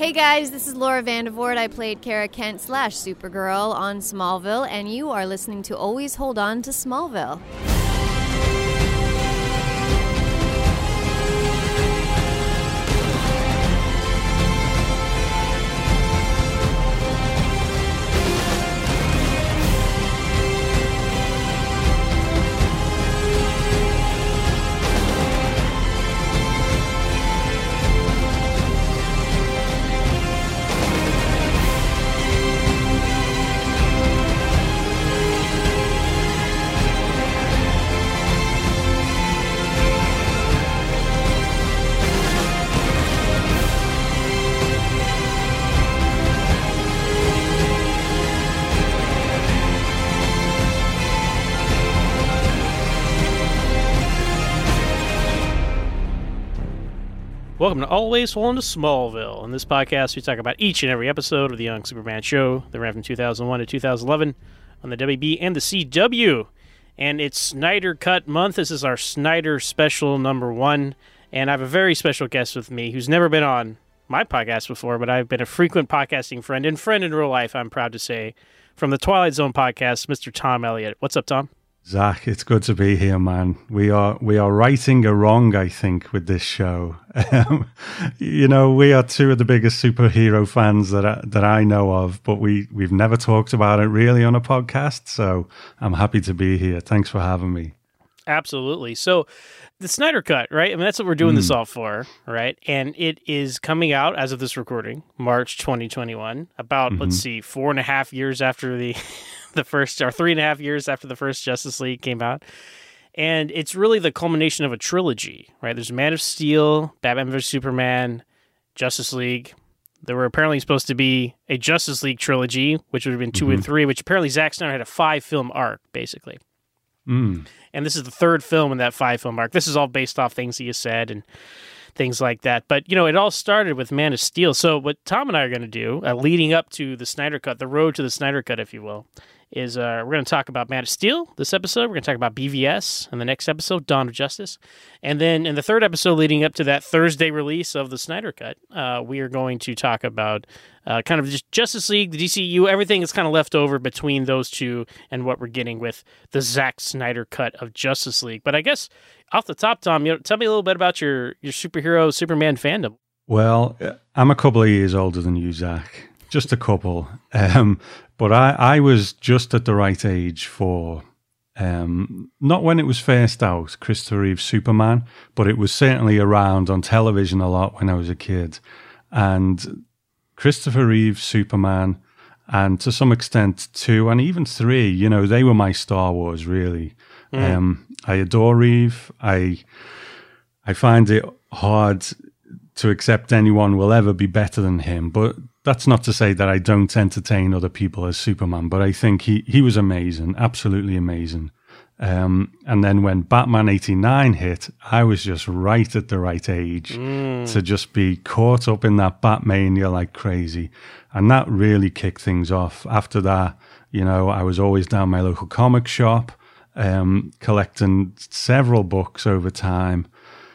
Hey guys, this is Laura Vandervoort. I played Kara Kent / Supergirl on Smallville, and you are listening to Always Hold On to Smallville. Welcome to Always Hold On to Smallville. In this podcast, we talk about each and every episode of the Young Superman show that ran from 2001 to 2011 on the WB and the CW. And it's Snyder Cut month. This is our Snyder special number 1. And I have a very special guest with me who's never been on my podcast before, but I've been a frequent podcasting friend and friend in real life, I'm proud to say, from the Twilight Zone podcast, Mr. Tom Elliott. What's up, Tom? Zach, it's good to be here, man. We are righting a wrong, I think, with this show. We are two of the biggest superhero fans that I know of, but we've never talked about it really on a podcast. So I'm happy to be here. Thanks for having me. Absolutely. So the Snyder Cut, right? I mean, that's what we're doing this all for, right? And it is coming out as of this recording, March 2021, about, let's see, 4.5 years after the first, or 3.5 years after the first Justice League came out. And it's really the culmination of a trilogy, right? There's Man of Steel, Batman vs. Superman, Justice League. There were apparently supposed to be a Justice League trilogy, which would have been 2 and 3, which apparently Zack Snyder had a 5-film arc, basically. And this is the third film in that 5-film arc. This is all based off things he has said and things like that. But, it all started with Man of Steel. So what Tom and I are going to do, leading up to the Snyder Cut, the road to the Snyder Cut, if you will, is we're going to talk about Man of Steel this episode. We're going to talk about BVS in the next episode, Dawn of Justice. And then in the third episode leading up to that Thursday release of the Snyder Cut, we are going to talk about kind of just Justice League, the DCU, everything that's kind of left over between those two and what we're getting with the Zack Snyder Cut of Justice League. But I guess off the top, Tom, tell me a little bit about your superhero Superman fandom. Well, I'm a couple of years older than you, Zach. Just a couple. But I was just at the right age for, not when it was first out, Christopher Reeve's Superman, but it was certainly around on television a lot when I was a kid. And Christopher Reeve's Superman, and to some extent 2 and even 3, they were my Star Wars, really. I adore Reeve. I find it hard to accept anyone will ever be better than him, but that's not to say that I don't entertain other people as Superman, but I think he was amazing, absolutely amazing. And then when Batman 89 hit, I was just right at the right age to just be caught up in that Batmania like crazy. And that really kicked things off. After that, I was always down my local comic shop, collecting several books over time.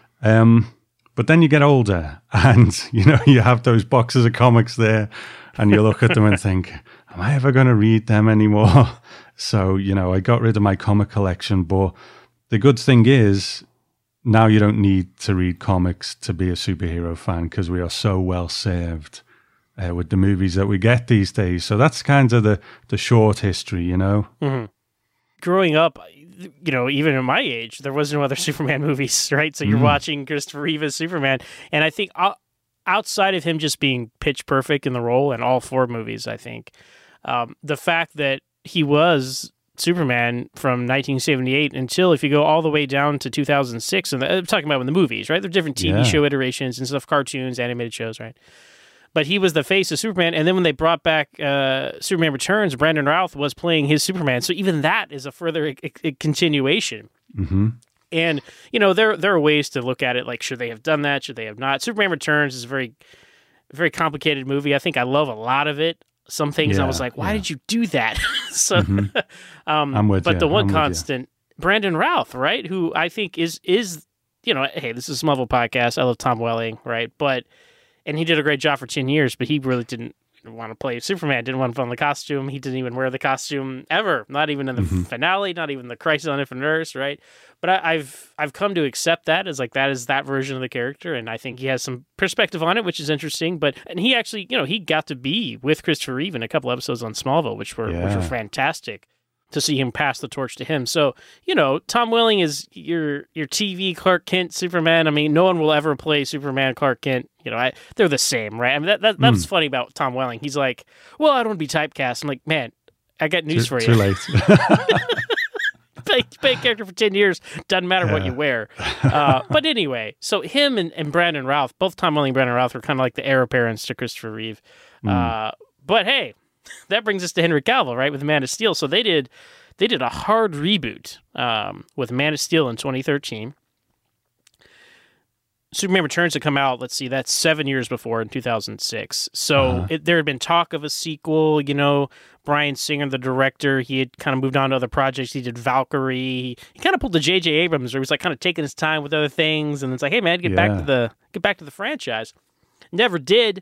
But then you get older and, you have those boxes of comics there and you look at them and think, am I ever going to read them anymore? So, I got rid of my comic collection. But the good thing is now you don't need to read comics to be a superhero fan because we are so well served with the movies that we get these days. So that's kind of the short history, Mm-hmm. Growing up, even at my age, there was no other Superman movies, right? So you're watching Christopher Reeve as Superman. And I think outside of him just being pitch perfect in the role in all 4 movies, I think, the fact that he was Superman from 1978 until, if you go all the way down to 2006, and I'm talking about in the movies, right? There are different TV show iterations and stuff, cartoons, animated shows, right? But he was the face of Superman, and then when they brought back Superman Returns, Brandon Routh was playing his Superman. So even that is a further continuation. Mm-hmm. And there are ways to look at it, like should they have done that? Should they have not? Superman Returns is a very, very complicated movie. I think I love a lot of it. Some things I was like, why did you do that? So, I'm with you. But the one constant, Brandon Routh, right? Who I think is hey, this is a Smallville podcast. I love Tom Welling, right? But and he did a great job for 10 years, but he really didn't want to play Superman, didn't want to put on the costume. He didn't even wear the costume ever, not even in the finale, not even the Crisis on Infinite Earths, right? But I've come to accept that as like that is that version of the character, and I think he has some perspective on it, which is interesting. And he actually, he got to be with Christopher Reeve in a couple episodes on Smallville, which were fantastic. To see him pass the torch to him. So, Tom Welling is your TV Clark Kent Superman. I mean, no one will ever play Superman Clark Kent. They're the same, right? I mean, that's funny about Tom Welling. He's like, well, I don't want to be typecast. I'm like, man, I got news for you. Too late. Play a character for 10 years, doesn't matter what you wear. But anyway, so him and Brandon Routh, both Tom Welling and Brandon Routh were kind of like the heir apparents to Christopher Reeve. But hey, that brings us to Henry Cavill, right, with Man of Steel. So they did a hard reboot with Man of Steel in 2013. Superman Returns had come out, let's see, that's 7 years before in 2006. So there had been talk of a sequel, Bryan Singer, the director, he had kind of moved on to other projects. He did Valkyrie. He kind of pulled the J.J. Abrams, where he was like kind of taking his time with other things, and it's like, hey man, get back to the franchise. Never did.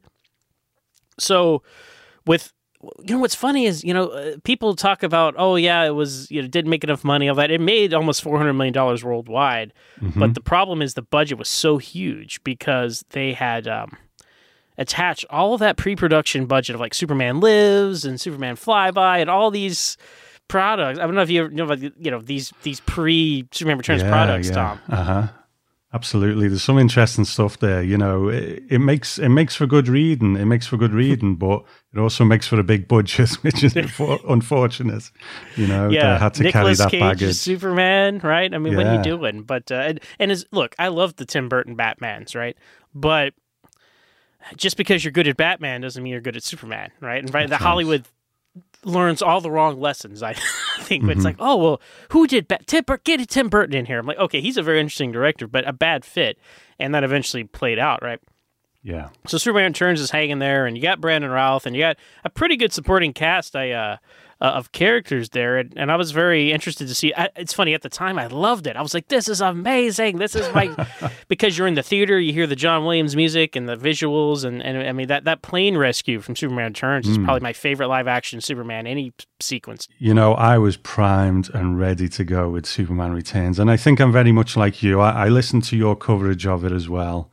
So with what's funny is, people talk about, oh yeah, it was, didn't make enough money, all that. It made almost $400 million worldwide. But the problem is the budget was so huge because they had attached all of that pre-production budget of like Superman Lives and Superman Flyby and all these products. I don't know if you know about, these pre-Superman Returns products, Tom. Absolutely, there's some interesting stuff there. It makes for good reading. But it also makes for a big budget, which is unfortunate. They had to carry that Cage baggage. Is Superman, right? I mean, what are you doing? But look, I love the Tim Burton Batmans, right? But just because you're good at Batman doesn't mean you're good at Superman, right? And right, Hollywood learns all the wrong lessons, I think. It's like, oh, well, who did get Tim Burton in here? I'm like, okay, he's a very interesting director, but a bad fit. And that eventually played out, right? Yeah. So Superman Returns is hanging there, and you got Brandon Routh, and you got a pretty good supporting cast of characters there, and I was very interested to see. It's funny, at the time, I loved it. I was like, this is amazing. This is because you're in the theater, you hear the John Williams music and the visuals, and I mean, that plane rescue from Superman Returns is probably my favorite live-action Superman, any sequence. I was primed and ready to go with Superman Returns, and I think I'm very much like you. I listened to your coverage of it as well.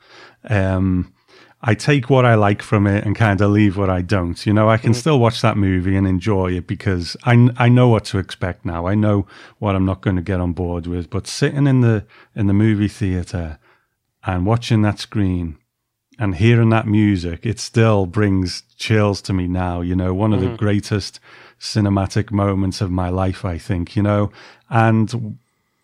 I take what I like from it and kind of leave what I don't. I can still watch that movie and enjoy it because I know what to expect now. I know what I'm not going to get on board with. But sitting in the movie theater and watching that screen and hearing that music, it still brings chills to me now. One of the greatest cinematic moments of my life, I think. And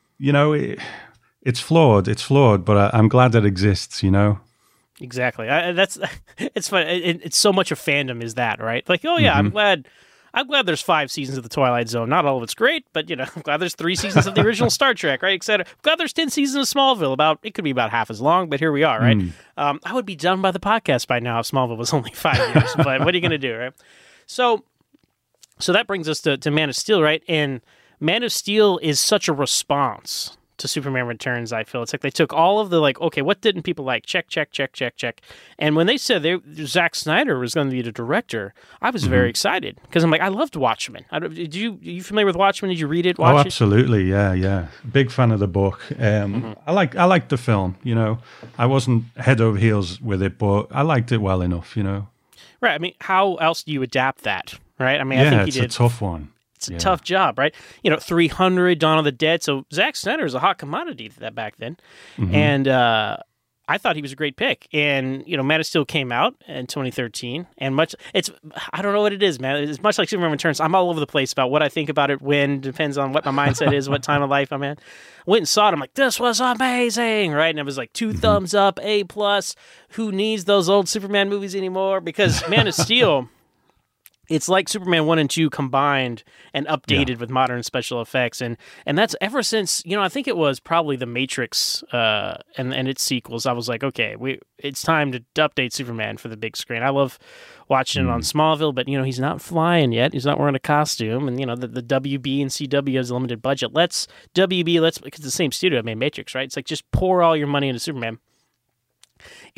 it's flawed, but I'm glad it exists. Exactly. It's fun. It's so much of fandom is that, right? Like, oh yeah, I'm glad there's 5 seasons of the Twilight Zone. Not all of it's great, but I'm glad there's 3 seasons of the original Star Trek, right? Etc. I'm glad there's 10 seasons of Smallville. It could be about half as long, but here we are, right? I would be done by the podcast by now if Smallville was only 5 years. But what are you going to do, right? So that brings us to Man of Steel, right? And Man of Steel is such a response to Superman Returns, I feel. It's like they took all of the, okay, what didn't people like? Check. And when they said Zack Snyder was going to be the director, I was very excited because I'm like, I loved Watchmen. Are you familiar with Watchmen? Did you read it? Watch absolutely. It? Yeah. Big fan of the book. I liked the film, I wasn't head over heels with it, but I liked it well enough, Right. I mean, how else do you adapt that, right? I mean, I think it's a tough one. It's a tough job, right? 300, Dawn of the Dead. So Zack Snyder is a hot commodity back then. And I thought he was a great pick. And, Man of Steel came out in 2013. And I don't know what it is, man. It's much like Superman Returns. I'm all over the place about what I think about it when. Depends on what my mindset is, what time of life I'm in. Went and saw it. I'm like, this was amazing, right? And it was like 2 thumbs up, A+. Who needs those old Superman movies anymore? Because Man of Steel... It's like Superman 1 and 2 combined and updated with modern special effects. And that's ever since, I think it was probably The Matrix and its sequels. I was like, okay, it's time to update Superman for the big screen. I love watching it on Smallville, but, he's not flying yet. He's not wearing a costume. And, the WB and CW has a limited budget. Because it's the same studio that made Matrix, right? It's like just pour all your money into Superman.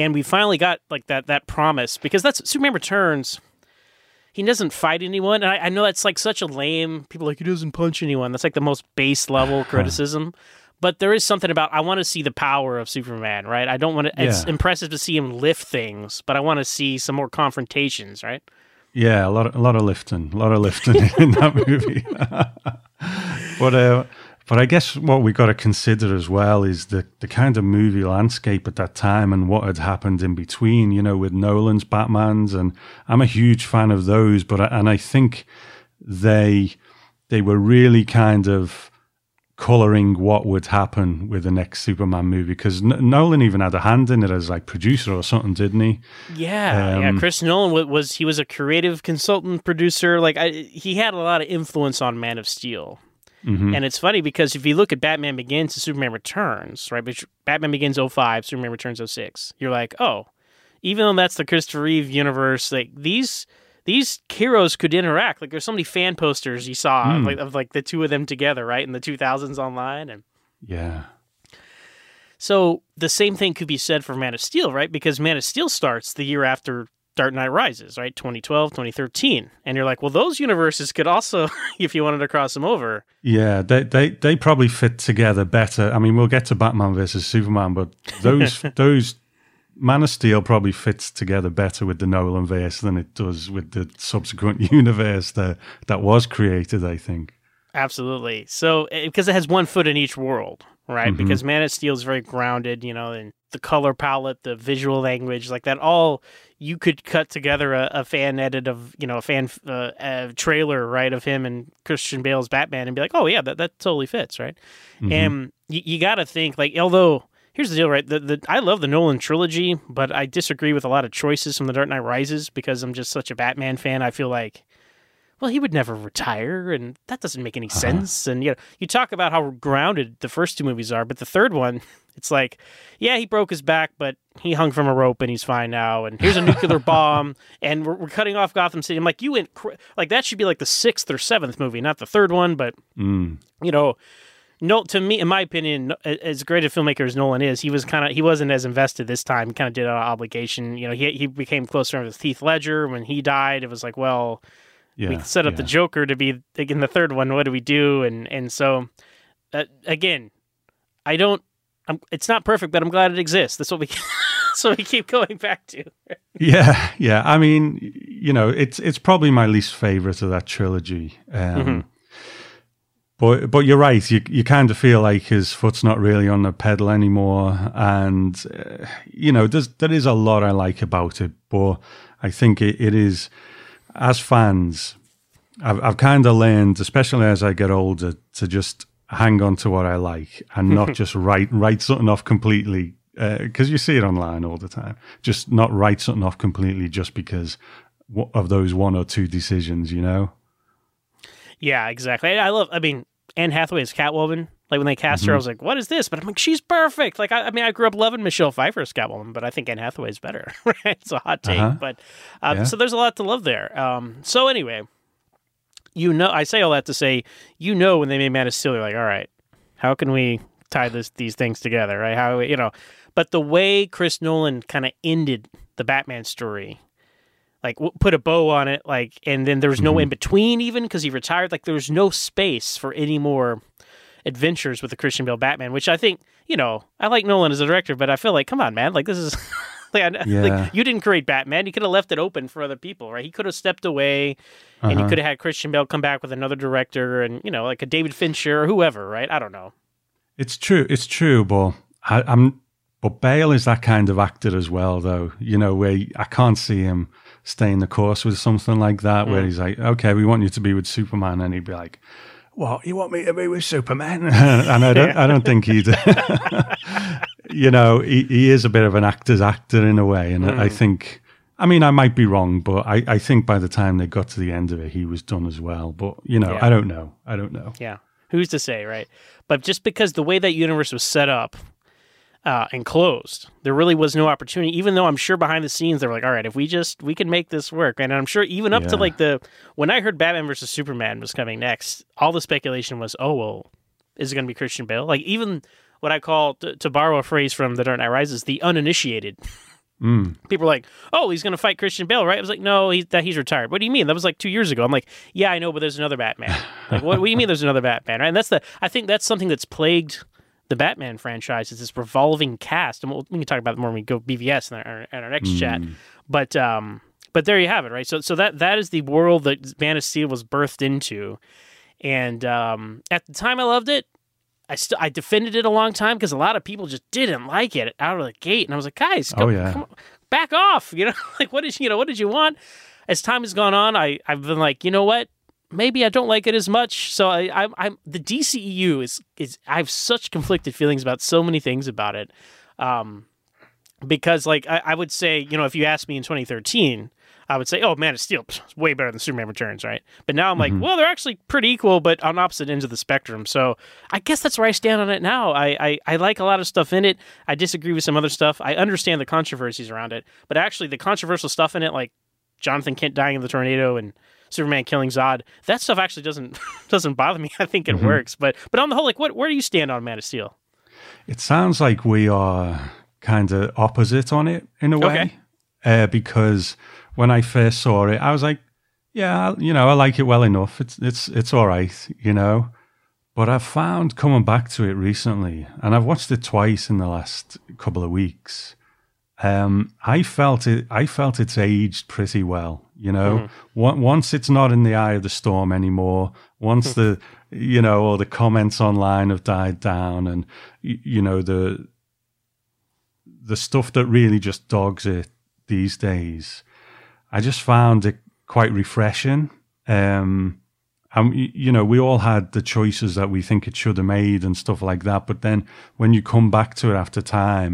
And we finally got like that promise, because that's Superman Returns. He doesn't fight anyone, and I know that's like such a lame. People are like, he doesn't punch anyone. That's like the most base level criticism. But there is something about, I want to see the power of Superman, right? I don't want to. It's impressive to see him lift things, but I want to see some more confrontations, right? Yeah, a lot of lifting in that movie. But I guess what we got to consider as well is the kind of movie landscape at that time and what had happened in between, you know, with Nolan's Batmans, and I'm a huge fan of those, and I think they were really kind of coloring what would happen with the next Superman movie, because Nolan even had a hand in it as like producer or something, didn't he? Yeah, Chris Nolan was a creative consultant producer. Like he had a lot of influence on Man of Steel. Mm-hmm. And it's funny because if you look at Batman Begins to Superman Returns, right? Batman Begins 05, Superman Returns 06. You're like, oh, even though that's the Christopher Reeve universe, like these heroes could interact. Like there's so many fan posters you saw of the two of them together, right, in the 2000s online, and yeah. So the same thing could be said for Man of Steel, right? Because Man of Steel starts the year after Dark Knight Rises, right? 2012, 2013. And you're like, well, those universes could also, if you wanted to cross them over. Yeah, they probably fit together better. I mean, we'll get to Batman versus Superman, but those Man of Steel probably fits together better with the Nolan verse than it does with the subsequent universe that was created, I think. Absolutely. So, because it has one foot in each world, right? Mm-hmm. Because Man of Steel is very grounded, you know, in the color palette, the visual language, like that all, you could cut together a fan edit of, you know, a trailer, right, of him and Christian Bale's Batman and be like, oh, yeah, that totally fits, right? Mm-hmm. And you got to think, like, although, here's the deal, right? I love the Nolan trilogy, but I disagree with a lot of choices from The Dark Knight Rises because I'm just such a Batman fan. I feel like, well, he would never retire, and that doesn't make any sense. And you know, you talk about how grounded the first two movies are, but the third one, it's like, yeah, he broke his back, but he hung from a rope and he's fine now. And here's a nuclear bomb, and we're cutting off Gotham City. I'm like, you went like that should be like the 6th or 7th movie, not the third one. But you know, no, to me, in my opinion, as great a filmmaker as Nolan is, he wasn't as invested this time. He kind of did it out of obligation. You know, he became closer with Heath Ledger when he died. It was like, well. Yeah, we set up the Joker to be in the third one. What do we do? And so, again, it's not perfect, but I'm glad it exists. That's what we keep going back to. Yeah. I mean, you know, it's probably my least favorite of that trilogy. But you're right. You kind of feel like his foot's not really on the pedal anymore, and you know, there is a lot I like about it, but I think it is. As fans, I've kind of learned, especially as I get older, to just hang on to what I like and not just write something off completely, because you see it online all the time. Just not write something off completely just because of those one or two decisions, you know? Yeah, exactly. I mean, Anne Hathaway is Catwoman. Like when they cast her, I was like, what is this? But I'm like, she's perfect. Like, I mean, I grew up loving Michelle Pfeiffer as Catwoman, but I think Anne Hathaway's better. Right? It's a hot take. But so there's a lot to love there. So anyway, you know, I say all that to say, you know, when they made Man of Steel, you're like, all right, how can we tie these things together, right? How, you know, but the way Chris Nolan kind of ended the Batman story, like put a bow on it, like, and then there was no in between even because he retired. Like there was no space for any more adventures with the Christian Bale Batman, which I think, you know, I like Nolan as a director, but I feel like, come on, man, like this is like you didn't create Batman. You could have left it open for other people, right? He could have stepped away and he could have had Christian Bale come back with another director and, you know, like a David Fincher or whoever, right? I don't know. It's true, but but Bale is that kind of actor as well, though, you know, where I can't see him staying the course with something like that, where he's like, okay, we want you to be with Superman, and he'd be like, what, you want me to be with Superman? And I don't think he'd, you know, he is a bit of an actor's actor in a way. And I think, I mean, I might be wrong, but I think by the time they got to the end of it, he was done as well. But, you know, I don't know. Yeah. Who's to say, right? But just because the way that universe was set up and closed, there really was no opportunity, even though I'm sure behind the scenes they were like, all right, if we can make this work. And I'm sure even up to like when I heard Batman versus Superman was coming next, all the speculation was, oh, well, is it going to be Christian Bale? Like even what I call, to borrow a phrase from The Dark Knight Rises, the uninitiated People were like, "Oh, he's going to fight Christian Bale, right?" I was like, "No, he's retired." What do you mean? That was like 2 years ago. I'm like, "Yeah, I know, but there's another Batman." Like, what do you mean there's another Batman? Right? And I think that's something that's plagued the Batman franchise, is this revolving cast. And we can talk about it more when we go BVS in our next chat. But there you have it, right? So that is the world that Man of Steel was birthed into, and at the time I loved it. I defended it a long time because a lot of people just didn't like it out of the gate, and I was like, guys, come on, back off, like what did you want? As time has gone on, I've been like, you know what? Maybe I don't like it as much. So I'm the DCEU is I have such conflicted feelings about so many things about it, because like I would say, if you asked me in 2013. I would say, oh, Man of Steel is way better than Superman Returns, right? But now I'm like, well, they're actually pretty equal, but on opposite ends of the spectrum. So I guess that's where I stand on it now. I like a lot of stuff in it. I disagree with some other stuff. I understand the controversies around it, but actually the controversial stuff in it, like Jonathan Kent dying in the tornado and Superman killing Zod, that stuff actually doesn't bother me. I think it works. But on the whole, like, where do you stand on Man of Steel? It sounds like we are kind of opposite on it in a way, because when I first saw it, I was like, yeah, I like it well enough. It's all right, But I've found coming back to it recently, and I've watched it twice in the last couple of weeks. I felt it's aged pretty well, Once it's not in the eye of the storm anymore, once all the comments online have died down, and the stuff that really just dogs it these days, I just found it quite refreshing. We all had the choices that we think it should have made and stuff like that. But then when you come back to it after time,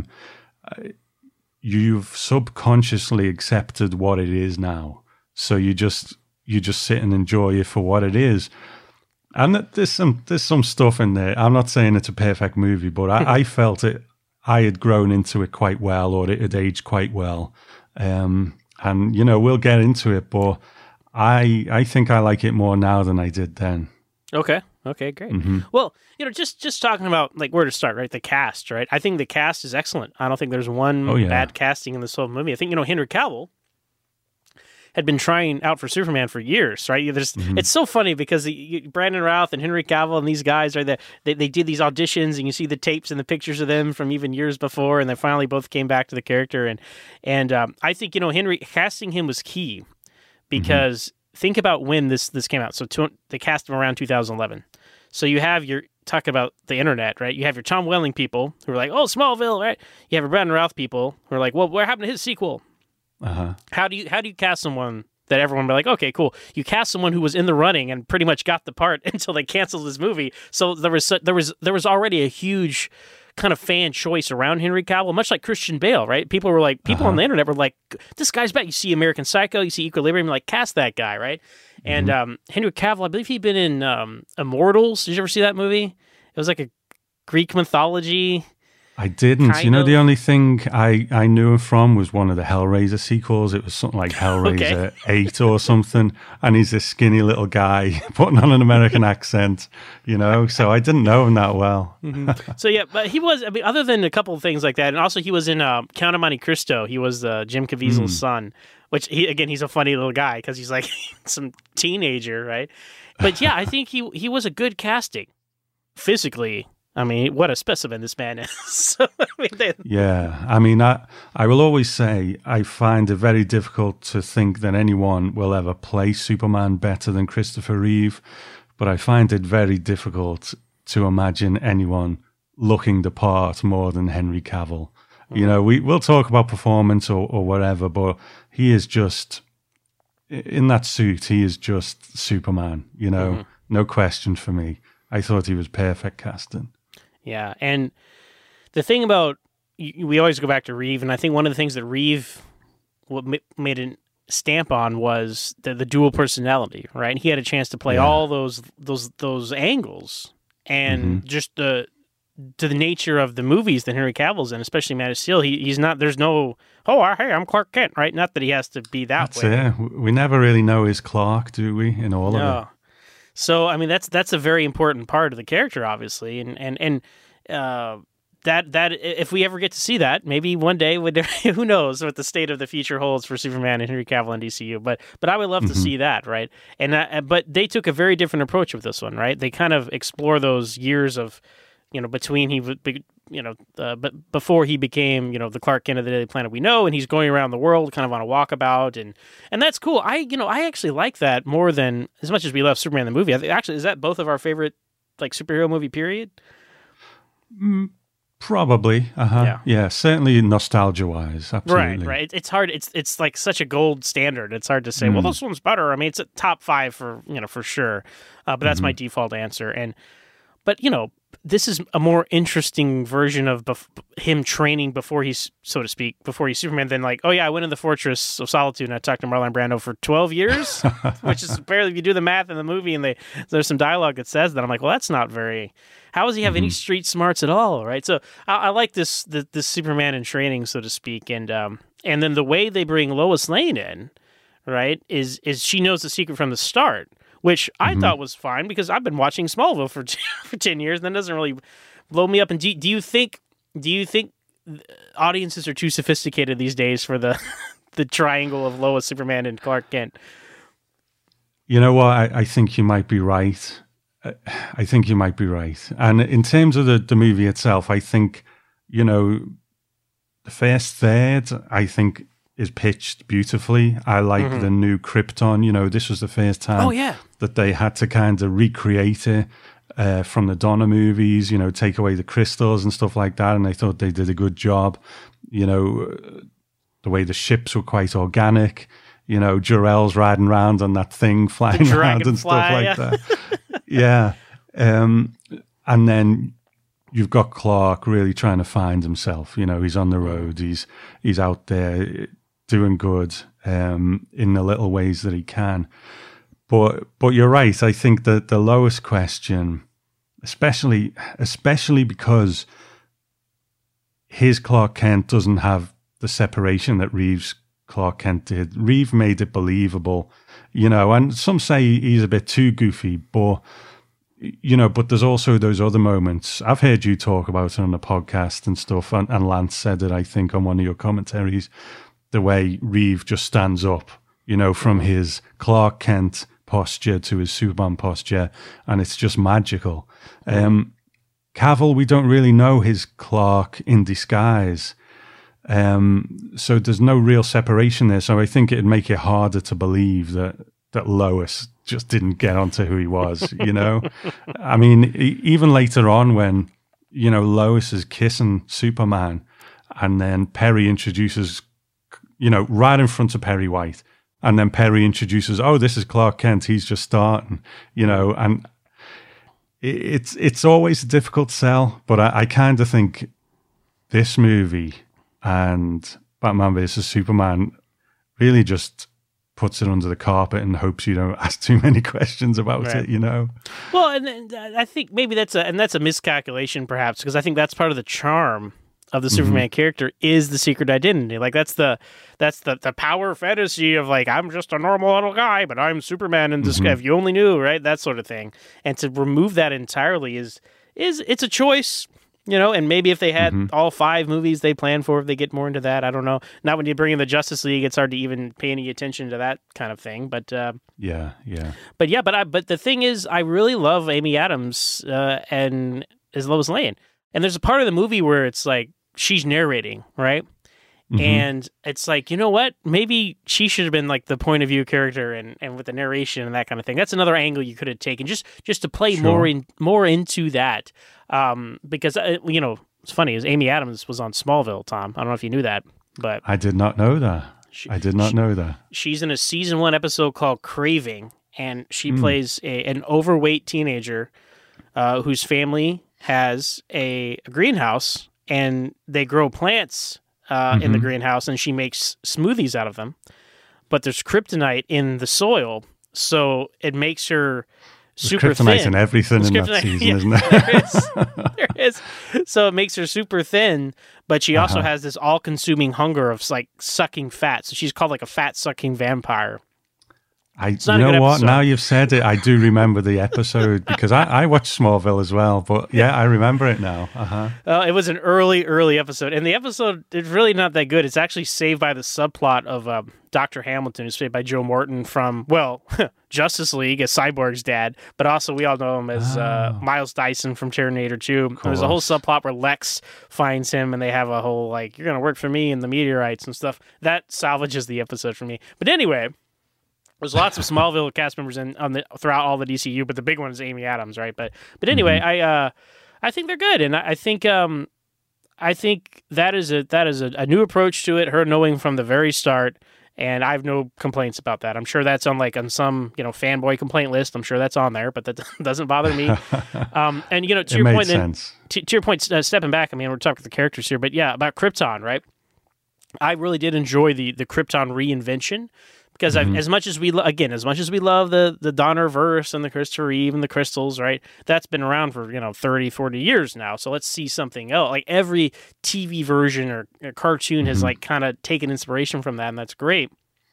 you've subconsciously accepted what it is now. So you just sit and enjoy it for what it is. And there's some stuff in there. I'm not saying it's a perfect movie, but I felt it. I had grown into it quite well, or it had aged quite well. And, we'll get into it, but I think I like it more now than I did then. Okay, great. Well, just talking about, like, where to start, right? The cast, right? I think the cast is excellent. I don't think there's one bad casting in this whole movie. I think, Henry Cavill had been trying out for Superman for years, right? It's so funny because Brandon Routh and Henry Cavill and these guys are they did these auditions, and you see the tapes and the pictures of them from even years before, and they finally both came back to the character. And I think Henry, casting him was key, because think about when this came out. So they cast him around 2011. So you have talk about the internet, right? You have your Tom Welling people who are like, oh, Smallville, right? You have your Brandon Routh people who are like, well, what happened to his sequel? How do you cast someone that everyone be like, okay, cool? You cast someone who was in the running and pretty much got the part until they canceled his movie. So there was already a huge kind of fan choice around Henry Cavill, much like Christian Bale, right? People were like, on the internet were like, this guy's back. You see American Psycho, you see Equilibrium, like, cast that guy, right? And Henry Cavill, I believe he'd been in Immortals. Did you ever see that movie? It was like a Greek mythology. I didn't. The only thing I knew him from was one of the Hellraiser sequels. It was something like Hellraiser 8 or something. And he's this skinny little guy putting on an American accent, So I didn't know him that well. So, yeah, but he was, other than a couple of things like that, and also he was in Count of Monte Cristo. He was Jim Caviezel's son, which, he's a funny little guy because he's like some teenager, right? But, yeah, I think he was a good casting physically. What a specimen this man is. I will always say I find it very difficult to think that anyone will ever play Superman better than Christopher Reeve, but I find it very difficult to imagine anyone looking the part more than Henry Cavill. We'll talk about performance or whatever, but he is just, in that suit, he is just Superman, no question for me. I thought he was perfect casting. Yeah, and the thing about, we always go back to Reeve, and I think one of the things that Reeve made a stamp on was the dual personality, right? He had a chance to play all those angles, and just to the nature of the movies that Henry Cavill's in, especially Man of Steel, he's not, there's no, hey, I'm Clark Kent, right? Not that he has to be that way. Yeah, we never really know his Clark, do we, in all of it? So, that's a very important part of the character, obviously, and that if we ever get to see that, maybe one day, who knows what the state of the future holds for Superman and Henry Cavill in DCU. But I would love to see that, right? And but they took a very different approach with this one, right? They kind of explore those years of, between but before he became, the Clark Kent of the Daily Planet we know, and he's going around the world kind of on a walkabout, and that's cool. I actually like that more than, as much as we love Superman the movie. I think, actually, is that both of our favorite like superhero movie period? Probably. Yeah, certainly nostalgia-wise, absolutely. Right. It's hard. It's like such a gold standard. It's hard to say, well, this one's better. I mean, it's a top 5 for sure. But that's my default answer. But this is a more interesting version of him training before he's, so to speak, before he's Superman than like, oh yeah, I went in the Fortress of Solitude and I talked to Marlon Brando for 12 years, which is barely, if you do the math in the movie and there's some dialogue that says that, I'm like, well, that's not very, how does he have any street smarts at all, right? So I like this Superman in training, so to speak, and then the way they bring Lois Lane in, right, is she knows the secret from the start, which I thought was fine because I've been watching Smallville for 10 years, and that doesn't really blow me up. And do you think audiences are too sophisticated these days for the triangle of Lois, Superman, and Clark Kent? You know what? I think you might be right. I think you might be right. And in terms of the movie itself, I think, the first third, I think, is pitched beautifully. I like the new Krypton. This was the first time that they had to kind of recreate it from the Donner movies, take away the crystals and stuff like that. And I thought they did a good job. The way the ships were quite organic. Jor-El's riding around on that thing, flying around and stuff like that. Yeah. And then you've got Clark really trying to find himself. He's on the road. He's out there doing good in the little ways that he can. But you're right. I think that the Lois question, especially because his Clark Kent doesn't have the separation that Reeves' Clark Kent did. Reeve made it believable, and some say he's a bit too goofy, but there's also those other moments. I've heard you talk about it on the podcast and stuff, and Lance said it, I think, on one of your commentaries, the way Reeve just stands up, from his Clark Kent posture to his Superman posture, and it's just magical. Cavill, we don't really know his Clark in disguise. So there's no real separation there. So I think it'd make it harder to believe that Lois just didn't get onto who he was, I mean, even later on when, Lois is kissing Superman and then Perry introduces, right in front of Perry White, and then Perry introduces, oh, this is Clark Kent, he's just starting, and it's always a difficult sell, but I kind of think this movie and Batman vs. Superman really just puts it under the carpet and hopes you don't ask too many questions about it, Well, and I think maybe that's a miscalculation, perhaps, because I think that's part of the charm of the Superman character is the secret identity. Like that's the power fantasy of like, I'm just a normal little guy, but I'm Superman in this guy. If you only knew, right? That sort of thing. And to remove that entirely is it's a choice. And maybe if they had all 5 movies they plan for, if they get more into that, I don't know. Not when you bring in the Justice League, it's hard to even pay any attention to that kind of thing. But yeah. But the thing is, I really love Amy Adams and as Lois Lane. And there's a part of the movie where it's like she's narrating, right? And it's like, you know what? Maybe she should have been like the point of view character and with the narration and that kind of thing. That's another angle you could have taken just to play more into that. Because it's funny, is Amy Adams was on Smallville, Tom. I don't know if you knew that, but I did not know that. Know that. She's in a season 1 episode called Craving, and she plays an overweight teenager whose family has a greenhouse and they grow plants in the greenhouse, and she makes smoothies out of them. But there's kryptonite in the soil, so it makes her super thin. Kryptonite in everything in that season, isn't there? There is. So it makes her super thin, but she also has this all-consuming hunger of like sucking fat. So she's called like a fat-sucking vampire. You know what? Now you've said it, I do remember the episode because I watched Smallville as well. But yeah, I remember it now. It was an early episode, and the episode is really not that good. It's actually saved by the subplot of Dr. Hamilton, who's played by Joe Morton from Justice League as Cyborg's dad, but also we all know him as Miles Dyson from Terminator 2. There's a whole subplot where Lex finds him, and they have a whole you're going to work for me and the meteorites and stuff. That salvages the episode for me. But anyway. There's lots of Smallville cast members throughout all the DCU, but the big one is Amy Adams, right? But anyway, I think they're good, and I think that is a new approach to it. Her knowing from the very start, and I have no complaints about that. I'm sure that's on some fanboy complaint list. I'm sure that's on there, but that doesn't bother me. And to your point, then to your point, stepping back. I mean, we're talking about the characters here, but yeah, about Krypton, right? I really did enjoy the Krypton reinvention. Because as much as we love the Donner verse and the Christopher Reeve and the crystals, right? That's been around for 30, 40 years now. So let's see something else. Like every TV version or cartoon has kind of taken inspiration from that, and that's great.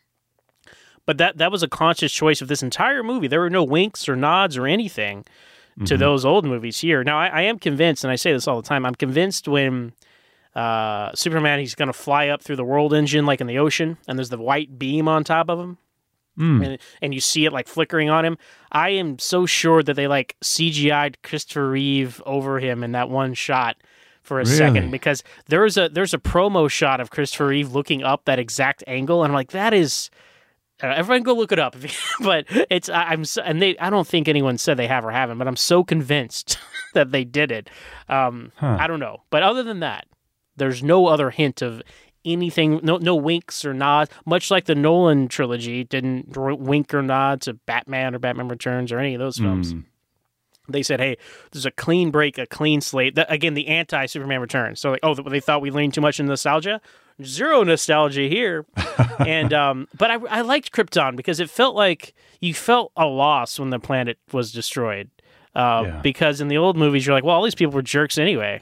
But that was a conscious choice of this entire movie. There were no winks or nods or anything to those old movies here. Now I am convinced, and I say this all the time. I'm convinced when Superman, he's going to fly up through the world engine like in the ocean, and there's the white beam on top of him, and you see it flickering on him. I am so sure that they CGI'd Christopher Reeve over him in that one shot for a second, because there's a promo shot of Christopher Reeve looking up that exact angle, and I'm like, that is. Everyone go look it up, but it's I don't think anyone said they have or haven't, but I'm so convinced that they did it. I don't know, but other than that. There's no other hint of anything, no winks or nods, much like the Nolan trilogy didn't wink or nod to Batman or Batman Returns or any of those films. They said, hey, there's a clean break, a clean slate. Again, the anti-Superman Returns. So, they thought we leaned too much into nostalgia? Zero nostalgia here. And but I liked Krypton because it felt like you felt a loss when the planet was destroyed. Because in the old movies, you're like, well, all these people were jerks anyway.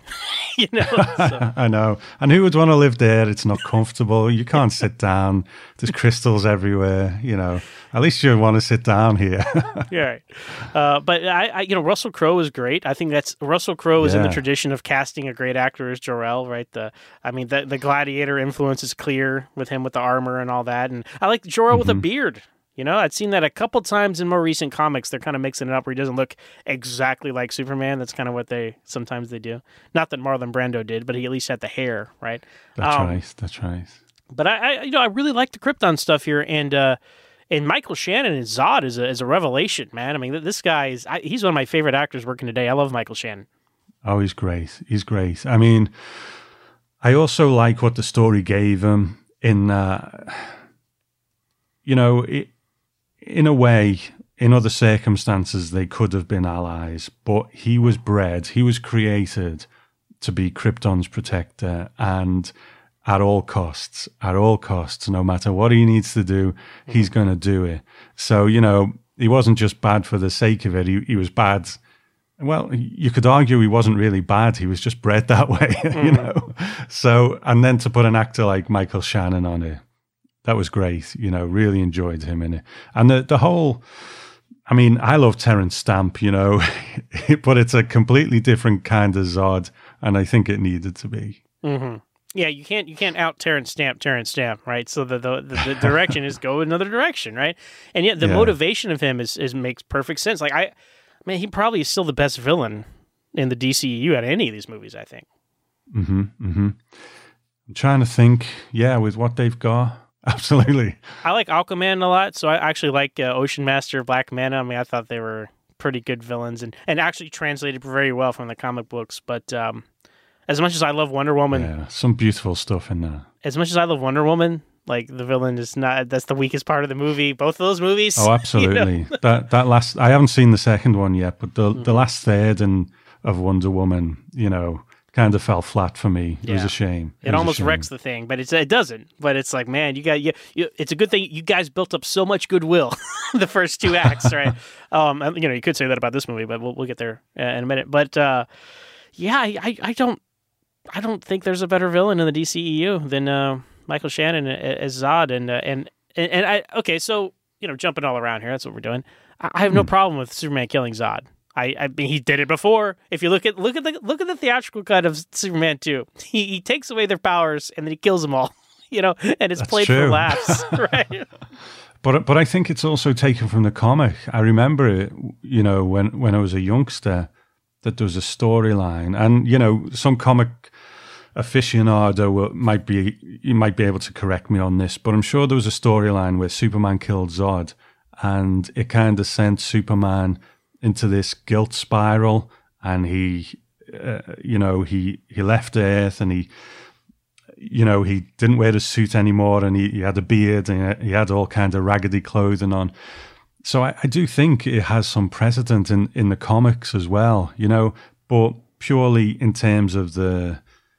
So. I know. And who would want to live there? It's not comfortable. You can't sit down. There's crystals everywhere. At least you want to sit down here. Yeah. But I Russell Crowe is great. I think Russell Crowe is in the tradition of casting a great actor as Jor-El, right? The Gladiator influence is clear with him with the armor and all that. And I like Jor-El with a beard. I'd seen that a couple times in more recent comics. They're kind of mixing it up where he doesn't look exactly like Superman. That's kind of what sometimes they do. Not that Marlon Brando did, but he at least had the hair, right? That's right. But I really like the Krypton stuff here, and Michael Shannon as Zod is a revelation, man. I mean, this guy he's one of my favorite actors working today. I love Michael Shannon. Oh, he's great. He's great. I mean, I also like what the story gave him in in a way, in other circumstances, they could have been allies, but he was created to be Krypton's protector, and at all costs, no matter what he needs to do, he's going to do it. So, he wasn't just bad for the sake of it. He was bad. Well, you could argue he wasn't really bad. He was just bred that way, So, and then to put an actor like Michael Shannon on it, that was great, really enjoyed him in it. And the whole, I love Terrence Stamp, but it's a completely different kind of Zod, and I think it needed to be. Mm-hmm. Yeah, you can't out Terrence Stamp, right? So the direction is go another direction, right? And yet the motivation of him is makes perfect sense. He probably is still the best villain in the DCEU out of any of these movies, I think. I'm trying to think, with what they've got. Absolutely. I like Aquaman a lot, so I actually like Ocean Master, Black Manta. I thought they were pretty good villains and actually translated very well from the comic books. But as much as I love Wonder Woman... some beautiful stuff in there. As much as I love Wonder Woman, the villain is not... That's the weakest part of the movie. Both of those movies. Oh, absolutely. That last... I haven't seen the second one yet, but the last third of Wonder Woman, kind of fell flat for me. It was a shame. It almost wrecks the thing, but it doesn't. But it's like, man, it's a good thing you guys built up so much goodwill the first two acts, right? You could say that about this movie, but we'll get there in a minute. But I don't think there's a better villain in the DCEU than Michael Shannon as Zod, and I okay. So jumping all around here. That's what we're doing. I have no problem with Superman killing Zod. I mean, he did it before. If you look at the theatrical cut of Superman 2, he takes away their powers and then he kills them all. And it's That's played true. for laughs, right? But I think it's also taken from the comic. I remember it, when I was a youngster, that there was a storyline, and some comic aficionado might be able to correct me on this, but I'm sure there was a storyline where Superman killed Zod, and it kind of sent Superman into this guilt spiral, and he left Earth, and he didn't wear his suit anymore, and he had a beard, and he had all kind of raggedy clothing on. So I do think it has some precedent in the comics as well, but purely in terms of the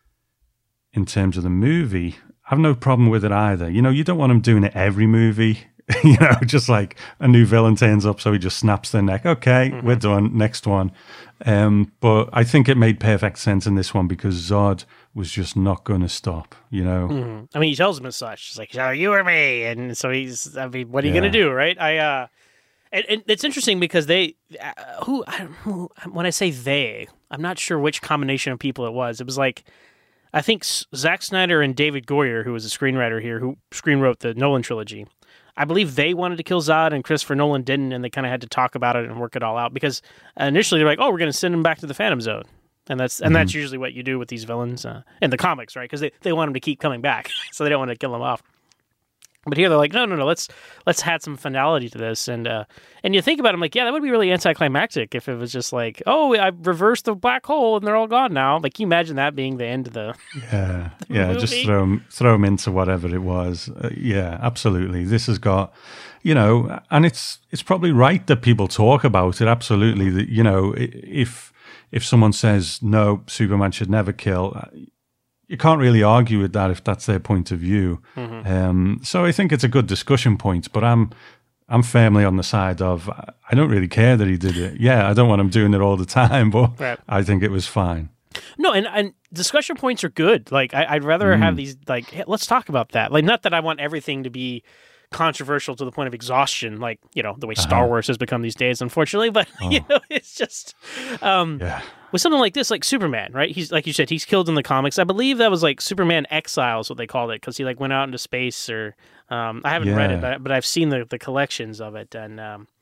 movie, I have no problem with it either. You don't want him doing it every movie, just like a new villain turns up, so he just snaps their neck. Okay, we're done. Next one. But I think it made perfect sense in this one because Zod was just not going to stop, I mean, he tells him as such. It's like, you or me? And so what are you going to do, right? And it's interesting because when I say they, I'm not sure which combination of people it was. It was like, I think Zack Snyder and David Goyer, who was a screenwriter here, who screenwrote the Nolan trilogy, I believe they wanted to kill Zod and Christopher Nolan didn't, and they kind of had to talk about it and work it all out because initially they're like, oh, we're going to send him back to the Phantom Zone. And that's usually what you do with these villains in the comics, right? Because they want him to keep coming back, so they don't want to kill him off. But here they're like, no, let's add some finality to this, and you think about it, I'm like, yeah, that would be really anticlimactic if it was just like, oh, I reversed the black hole and they're all gone now. Like, can you imagine that being the end of the movie? Just throw them into whatever it was. Yeah, absolutely. This has got, and it's probably right that people talk about it. Absolutely, that if someone says no, Superman should never kill. You can't really argue with that if that's their point of view. So I think it's a good discussion point, but I'm firmly on the side of I don't really care that he did it. Yeah, I don't want him doing it all the time, but right. I think it was fine. No, and discussion points are good. Like I'd rather have these like, hey, let's talk about that. Like, not that I want everything to be controversial to the point of exhaustion, like the way Star Wars has become these days, unfortunately. But it's just with something like this, like Superman, right? He's like you said, he's killed in the comics. I believe that was like Superman Exile is what they called it because he like went out into space. Or I haven't read it, but I've seen the collections of it, and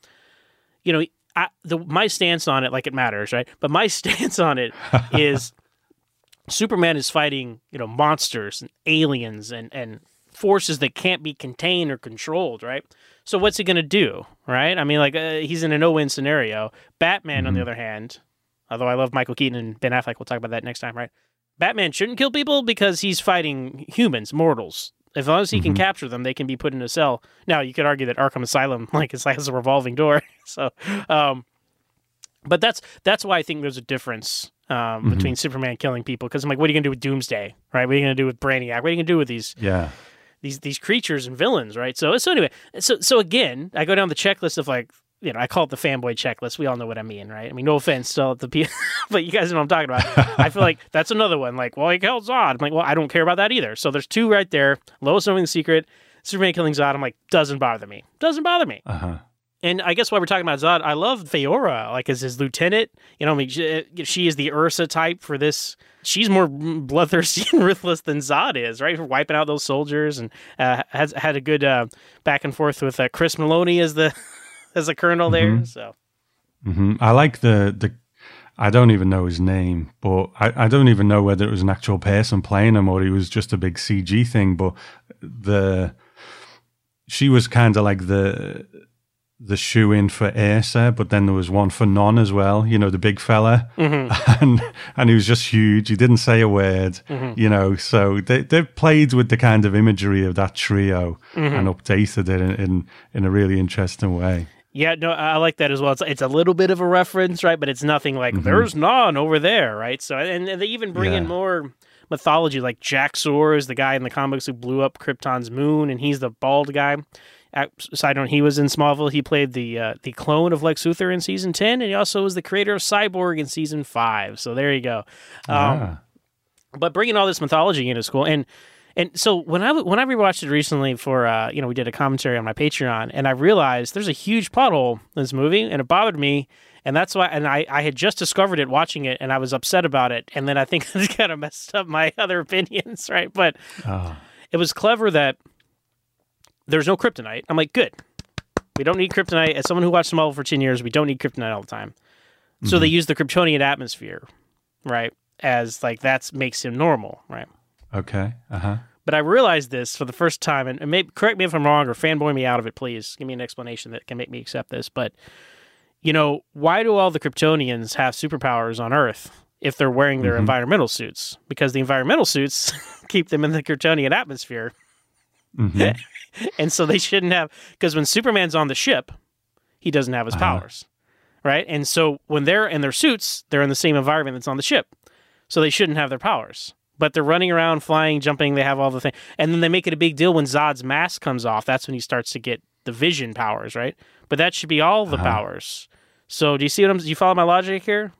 my stance on it, like it matters, right? But my stance on it is Superman is fighting monsters and aliens and forces that can't be contained or controlled, right? So what's he going to do, right? I mean, like, he's in a no-win scenario. Batman, on the other hand, although I love Michael Keaton and Ben Affleck, we'll talk about that next time, right? Batman shouldn't kill people because he's fighting humans, mortals. As long as he can capture them, they can be put in a cell. Now, you could argue that Arkham Asylum, has a revolving door. So, but that's why I think there's a difference between Superman killing people. Because I'm like, what are you going to do with Doomsday, right? What are you going to do with Brainiac? What are you going to do with these? Yeah. These creatures and villains, right? So anyway, so again, I go down the checklist of like, I call it the fanboy checklist. We all know what I mean, right? I mean, no offense still to people, but you guys know what I'm talking about. I feel like that's another one. Like, well, he killed Zod. I'm like, well, I don't care about that either. So there's two right there. Lois knowing the secret, Superman killing Zod. I'm like, doesn't bother me. Doesn't bother me. And I guess while we're talking about Zod, I love Faora, like as his lieutenant. I mean, she is the Ursa type for this. She's more bloodthirsty and ruthless than Zod is, right? For wiping out those soldiers, and has had a good back and forth with Chris Maloney as the colonel there. So I like the I don't even know his name, but I don't even know whether it was an actual person playing him or he was just a big CG thing. But she was kind of like the shoe-in for Ursa, but then there was one for Non as well, the big fella. And he was just huge. He didn't say a word, so they've played with the kind of imagery of that trio and updated it in a really interesting way. Yeah, no, I like that as well. It's a little bit of a reference, right? But it's nothing like, there's Non over there, right? So, and they even bring in more mythology, like Jax-Ur is the guy in the comics who blew up Krypton's moon, and he's the bald guy. Side note, he was in Smallville. He played the clone of Lex Luthor in season 10, and he also was the creator of Cyborg in season 5. So there you go. But bringing all this mythology in is cool. And And so when I rewatched it recently for we did a commentary on my Patreon, and I realized there's a huge plot hole in this movie, and it bothered me, and that's why. And I had just discovered it watching it, and I was upset about it, and then I think it kind of messed up my other opinions, right? But it was clever that there's no kryptonite. I'm like, good. We don't need kryptonite. As someone who watched Smallville for 10 years, we don't need kryptonite all the time. So they use the Kryptonian atmosphere, right? As like that makes him normal, right? Okay. But I realized this for the first time, and maybe, correct me if I'm wrong or fanboy me out of it, please. Give me an explanation that can make me accept this. But, why do all the Kryptonians have superpowers on Earth if they're wearing their environmental suits? Because the environmental suits keep them in the Kryptonian atmosphere. And so they shouldn't have, because when Superman's on the ship, he doesn't have his powers. Right? And so when they're in their suits, they're in the same environment that's on the ship. So they shouldn't have their powers. But they're running around, flying, jumping, they have all the things. And then they make it a big deal when Zod's mask comes off. That's when he starts to get the vision powers, right? But that should be all the powers. So do you see do you follow my logic here?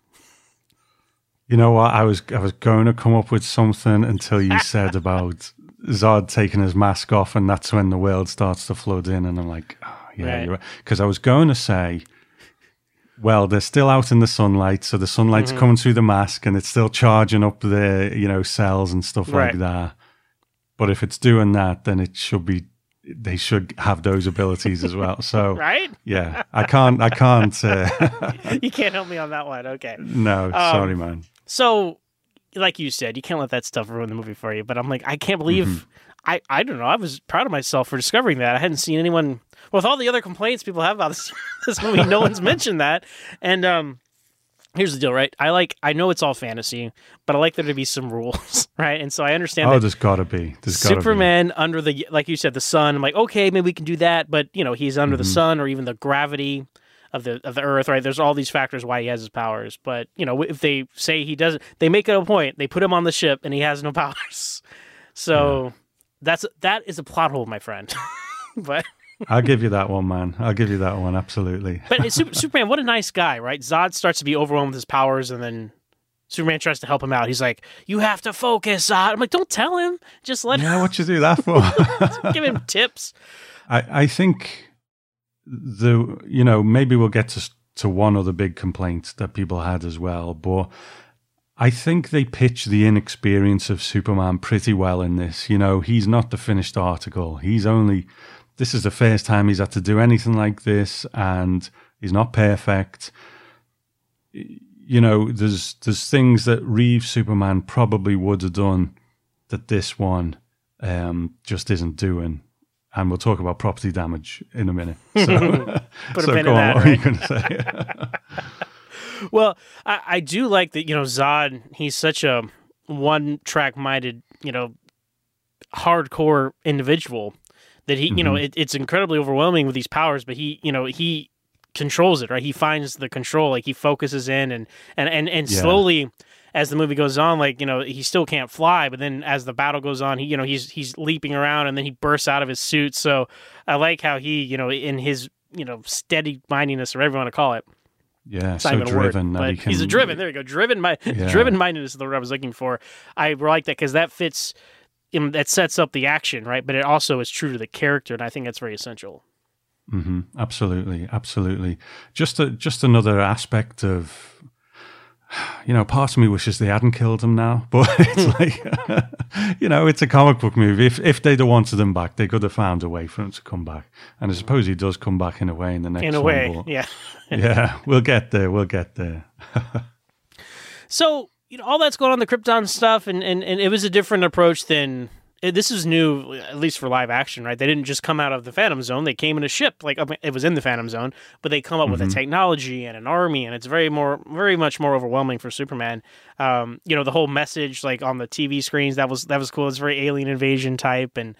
You know what? I was going to come up with something until you said about Zod taking his mask off, and that's when the world starts to flood in. And I'm like, you're right. Because I was going to say, well, they're still out in the sunlight, so the sunlight's coming through the mask, and it's still charging up their, cells and stuff like that. But if it's doing that, then they should have those abilities as well. So, right? Yeah, I can't. You can't help me on that one. Okay. No, sorry, man. So, like you said, you can't let that stuff ruin the movie for you. But I'm like, I can't believe. I don't know. I was proud of myself for discovering that. I hadn't seen anyone. With all the other complaints people have about this movie, no one's mentioned that. And here's the deal, right? I know it's all fantasy, but I like there to be some rules, right? And so I understand that there's got to be. Superman under the, like you said, the sun. I'm like, okay, maybe we can do that, but he's under the sun or even the gravity of the Earth, right? There's all these factors why he has his powers. But if they say he doesn't, they make it a point. They put him on the ship and he has no powers. So that is a plot hole, my friend. But I'll give you that one, man. I'll give you that one, absolutely. But Superman, what a nice guy, right? Zod starts to be overwhelmed with his powers, and then Superman tries to help him out. He's like, you have to focus, Zod. I'm like, don't tell him. Just let him. Yeah, what you do that for? Give him tips. I think maybe we'll get to one other big complaint that people had as well, but I think they pitch the inexperience of Superman pretty well in this. He's not the finished article. This is the first time he's had to do anything like this, and he's not perfect. There's things that Reeves Superman probably would have done that this one just isn't doing. And we'll talk about property damage in a minute. So, Put a pin in that, what are you going to say? Well, I do like that, Zod, he's such a one-track-minded, hardcore individual that he, it's incredibly overwhelming with these powers, but he controls it, right? He finds the control, like he focuses in and slowly as the movie goes on, like, he still can't fly, but then as the battle goes on, he's leaping around and then he bursts out of his suit. So I like how he, in his, steady mindedness or whatever you want to call it. Yeah, so driven. But he's a driven. There you go. Driven mindedness is the word I was looking for. I like that because that fits. That sets up the action, right? But it also is true to the character, and I think that's very essential. Absolutely, absolutely. Just another aspect of, part of me wishes they hadn't killed him now, but it's like, it's a comic book movie. If they'd have wanted him back, they could have found a way for him to come back. And I suppose he does come back in a way in the next one. In a way, yeah. Yeah, we'll get there. So, all that's going on, the Krypton stuff, and it was a different approach than... This is new, at least for live action, right? They didn't just come out of the Phantom Zone. They came in a ship, like it was in the Phantom Zone, but they come up with a technology and an army, and it's very much more overwhelming for Superman. The whole message, like on the TV screens, that was cool. It's very alien invasion type, and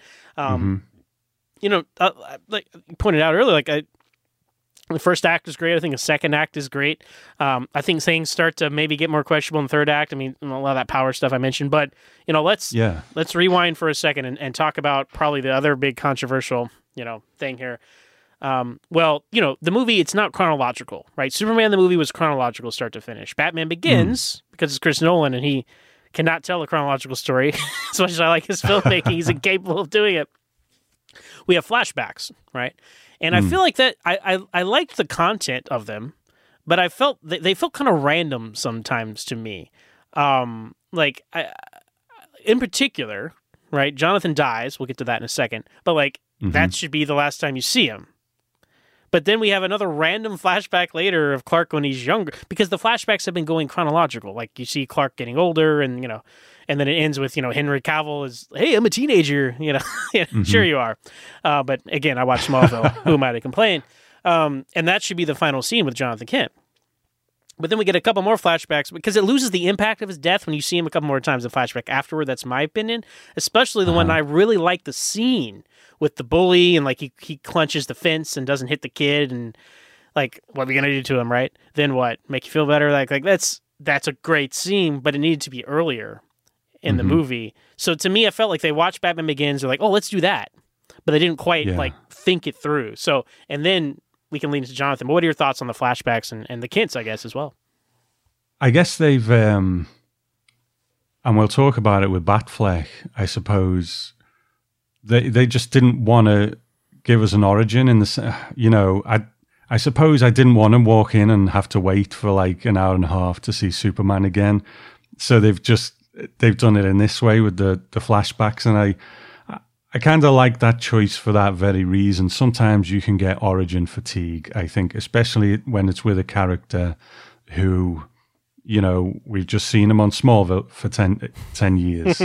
like you pointed out earlier, the first act is great. I think the second act is great. I think things start to maybe get more questionable in the third act. I mean, a lot of that power stuff I mentioned, but let's rewind for a second and talk about probably the other big controversial, thing here. The movie, it's not chronological, right? Superman, the movie was chronological start to finish. Batman Begins, because it's Chris Nolan and he cannot tell a chronological story. As much as I like his filmmaking, he's incapable of doing it. We have flashbacks, right? And I feel like that I liked the content of them, but I felt they felt kind of random sometimes to me. In particular, right? Jonathan dies. We'll get to that in a second. But like that should be the last time you see him. But then we have another random flashback later of Clark when he's younger, because the flashbacks have been going chronological. Like you see Clark getting older, and and then it ends with Henry Cavill is, hey, I'm a teenager. Sure you are. But again, I watched Smallville. Who am I to complain? And that should be the final scene with Jonathan Kent. But then we get a couple more flashbacks because it loses the impact of his death when you see him a couple more times in flashback afterward. That's my opinion. Especially the one I really like the scene with the bully and like he clenches the fence and doesn't hit the kid and like, what are we gonna do to him, right? Then what? Make you feel better? Like that's a great scene, but it needed to be earlier in the movie. So to me, I felt like they watched Batman Begins. They're like, oh, let's do that, but they didn't quite think it through. So and then we can lean into Jonathan. But what are your thoughts on the flashbacks and the Kents, I guess, as well? I guess they've, and we'll talk about it with Batfleck, I suppose. They just didn't want to give us an origin in the, I suppose I didn't want to walk in and have to wait for like an hour and a half to see Superman again. So they've done it in this way with the flashbacks, and I kind of like that choice for that very reason. Sometimes you can get origin fatigue, I think, especially when it's with a character who, we've just seen him on Smallville for 10 years,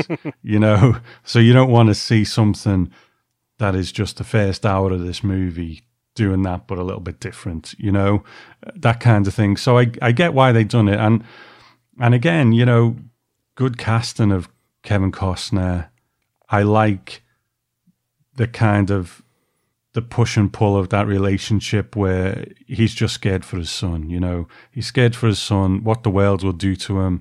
So you don't want to see something that is just the first hour of this movie doing that, but a little bit different, that kind of thing. So I get why they've done it. And again, good casting of Kevin Costner. I like the kind of the push and pull of that relationship where he's just scared for his son, he's scared for his son, what the world will do to him.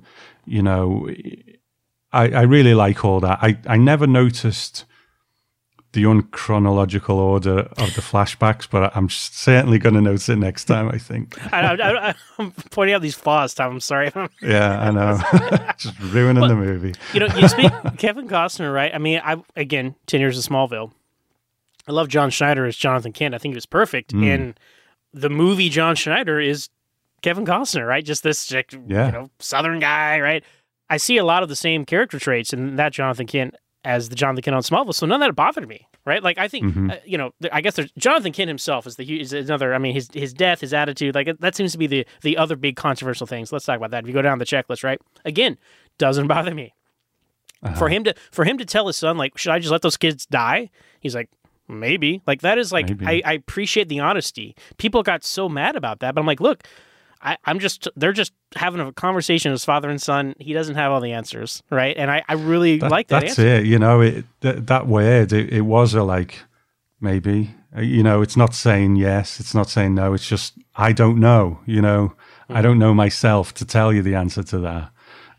I really like all that. I never noticed the unchronological order of the flashbacks, but I'm certainly going to notice it next time, I think. I'm pointing out these flaws, Tom. I'm sorry. Yeah, I know. Just ruining the movie. You speak Kevin Costner, right? I mean, 10 Years of Smallville. I love John Schneider as Jonathan Kent. I think he was perfect. And the movie John Schneider is Kevin Costner, right? Just this Southern guy, right? I see a lot of the same character traits in that Jonathan Kent as the Jonathan Kent on Smallville, so none of that bothered me, right? Like, I think, I guess there's Jonathan Kent himself is another, I mean, his death, his attitude, like, that seems to be the other big controversial things. Let's talk about that. If you go down the checklist, right? Again, doesn't bother me. For him to tell his son, like, should I just let those kids die? He's like, maybe. Like, that is like, I appreciate the honesty. People got so mad about that, but I'm like, look, they're just having a conversation as father and son. He doesn't have all the answers, right? And I really like that that's answer. It, that word, it was a like, maybe, it's not saying yes, it's not saying no, it's just, I don't know, I don't know myself to tell you the answer to that.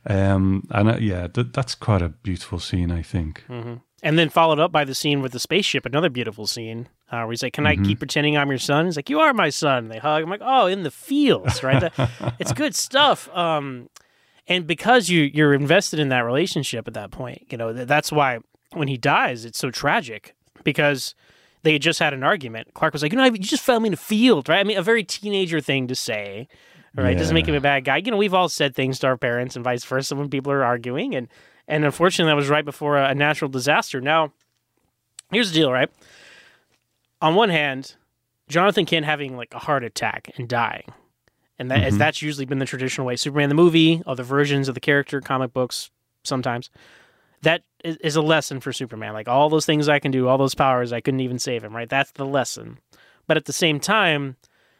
That's quite a beautiful scene, I think. And then followed up by the scene with the spaceship, another beautiful scene, where he's like, can I keep pretending I'm your son? He's like, you are my son. And they hug. I'm like, oh, in the fields, right? It's good stuff. And because you're invested in that relationship at that point, that's why when he dies, it's so tragic, because they had just had an argument. Clark was like, you just found me in a field, right? I mean, a very teenager thing to say, right? It doesn't make him a bad guy. We've all said things to our parents and vice versa when people are arguing, and unfortunately, that was right before a natural disaster. Now, here's the deal, right? On one hand, Jonathan Kent having like a heart attack and dying, and that's usually been the traditional way. Superman the movie, other versions of the character, comic books, sometimes. That is a lesson for Superman. Like, all those things I can do, all those powers, I couldn't even save him, right? That's the lesson. But at the same time,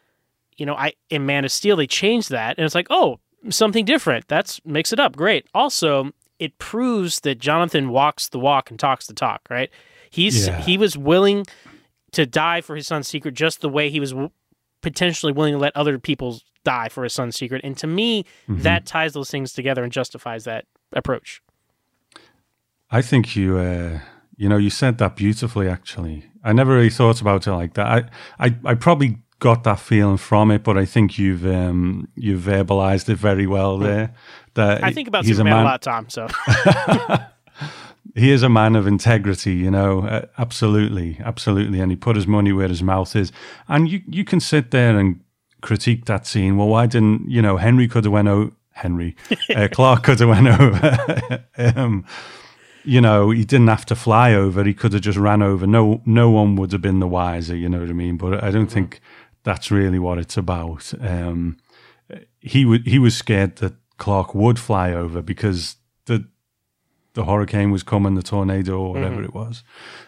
in Man of Steel, they changed that, and it's like, oh, something different. That's mix it up. Great. Also, it proves that Jonathan walks the walk and talks the talk, right? He was willing to die for his son's secret just the way he was potentially willing to let other people die for his son's secret. And to me, that ties those things together and justifies that approach. I think you said that beautifully, actually. I never really thought about it like that. I probably got that feeling from it, but I think you've verbalized it very well there. that I think about he's Superman a a man. lot, Tom. So He is a man of integrity, you know, absolutely, and he put his money where his mouth is. And you can sit there and critique that scene. Well, why didn't, you know, Clark could have went over. You know, he didn't have to fly over. He could have just ran over. No one would have been the wiser, you know what I mean? But I don't think that's really what it's about. He was scared that Clark would fly over because the hurricane was coming, the tornado or whatever it was.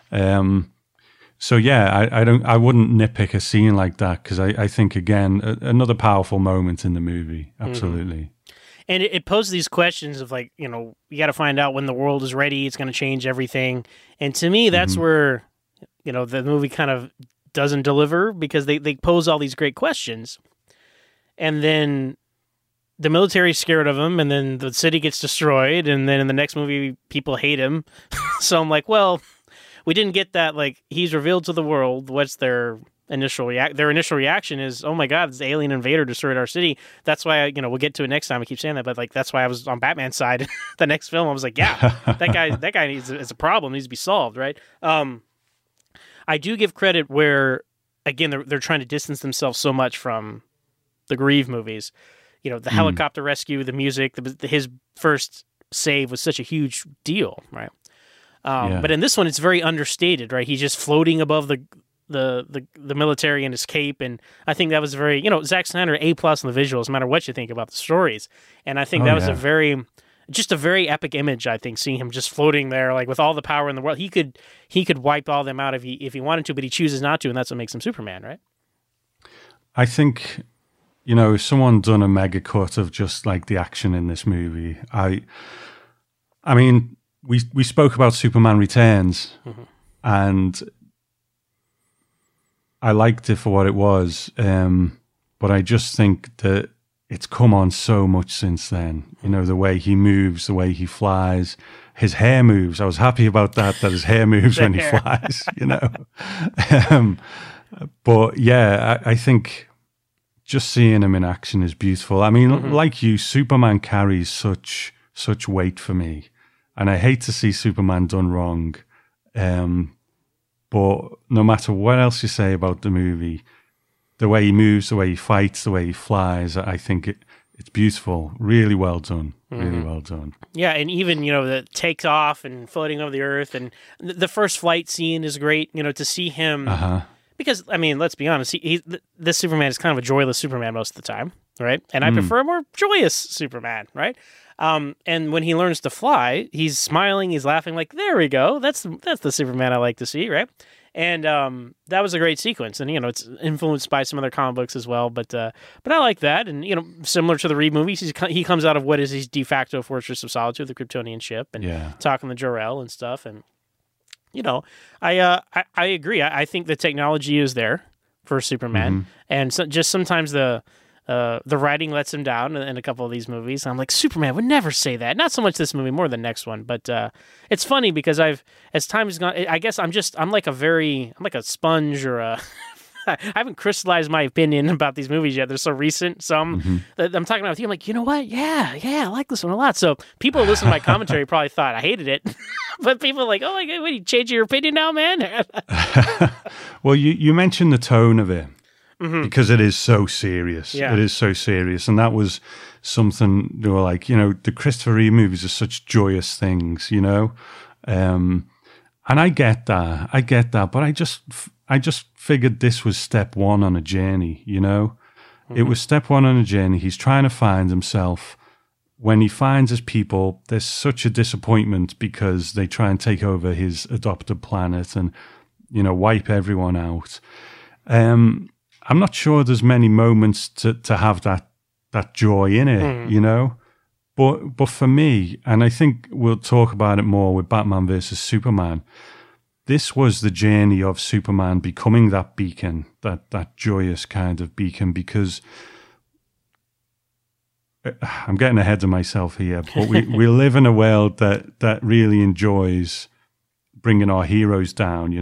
So yeah, I wouldn't nitpick a scene like that because I think again another powerful moment in the movie. Absolutely. And it poses these questions of like, you know, you got to find out when the world is ready. It's going to change everything. And to me, that's where, you know, the movie kind of doesn't deliver because they pose all these great questions. And then the military's scared of him, and then the city gets destroyed, and then in the next movie, people hate him. So I'm like, well, we didn't get that. Like, he's revealed to the world. What's their initial Their initial reaction is, "Oh my God, this alien invader destroyed our city." That's why we'll get to it next time. I keep saying that, but like that's why I was on Batman's side. The next film, I was like, yeah, that guy is a problem. Needs to be solved, right? I do give credit where, again, they're trying to distance themselves so much from the Grieve movies. You know, the helicopter rescue, the music, his first save was such a huge deal, right? But in this one, it's very understated, right? He's just floating above the military in his cape, and I think that was very, Zack Snyder A+ on the visuals, no matter what you think about the stories. And I think that was a very epic image. I think seeing him just floating there, like with all the power in the world, he could wipe all them out if he wanted to, but he chooses not to, and that's what makes him Superman, right? I think. If someone done a mega cut of just like the action in this movie, I mean, we spoke about Superman Returns, and I liked it for what it was, but I just think that it's come on so much since then. The way he moves, the way he flies, his hair moves. I was happy about that his hair moves when he flies. But yeah, I think. Just seeing him in action is beautiful. I mean, like you, Superman carries such weight for me, and I hate to see Superman done wrong. But no matter what else you say about the movie, the way he moves, the way he fights, the way he flies, I think it's beautiful. Really well done. Really well done. Yeah, and even the takes off and floating over the earth, and the first flight scene is great. To see him. Because, I mean, let's be honest, this Superman is kind of a joyless Superman most of the time, right? And I prefer a more joyous Superman, right? And when he learns to fly, he's smiling, he's laughing, like, there we go. That's the Superman I like to see, right? And that was a great sequence. And, it's influenced by some other comic books as well. But I like that. And, similar to the Reeve movies, he comes out of what is his de facto Fortress of Solitude, the Kryptonian ship, and talking to Jor-El and stuff. And I agree. I think the technology is there for Superman, and so just sometimes the writing lets him down in a couple of these movies. I'm like, Superman would never say that. Not so much this movie, more the next one. But it's funny because as time has gone, I guess I'm like a sponge or a. I haven't crystallized my opinion about these movies yet. They're so recent. So I'm talking about with you. I'm like, you know what? Yeah, I like this one a lot. So people who listen to my commentary probably thought I hated it. But people are like, oh my God, what, you changing your opinion now, man? Well, you mentioned the tone of it because it is so serious. Yeah. It is so serious. And that was something they were like, the Christopher Reeve movies are such joyous things, and I get that. But I just figured this was step one on a journey, It was step one on a journey. He's trying to find himself. When he finds his people, there's such a disappointment because they try and take over his adopted planet and, wipe everyone out. I'm not sure there's many moments to have that joy in it, But for me, and I think we'll talk about it more with Batman versus Superman, this was the journey of Superman becoming that beacon, that joyous kind of beacon, because I'm getting ahead of myself here, but we live in a world that really enjoys bringing our heroes down,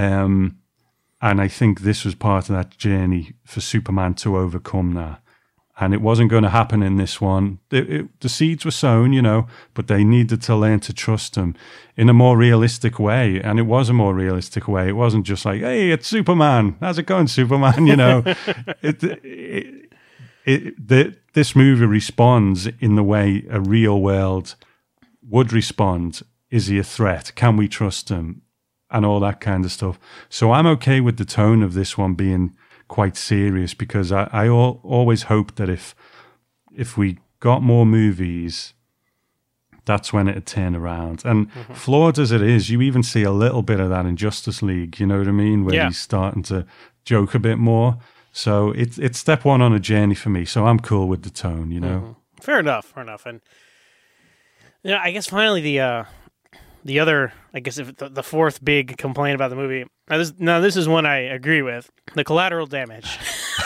and I think this was part of that journey for Superman to overcome that. and it wasn't going to happen in this one. The seeds were sown, you know, but they needed to learn to trust him in a more realistic way, and it was a more realistic way. It wasn't just like, hey, it's Superman. How's it going, Superman? You know, this movie responds in the way a real world would respond. Is he a threat? Can we trust him? And all that kind of stuff. So I'm okay with the tone of this one being quite serious, because I always hope that if we got more movies, that's when it'd turn around. And flawed as it is, you even see a little bit of that in Justice League, you know what I mean? Where he's starting to joke a bit more. So it's step one on a journey for me. So I'm cool with the tone, you know? Fair enough. And, you know, I guess finally the other, I guess, if the fourth big complaint about the movie. This is one I agree with. The collateral damage.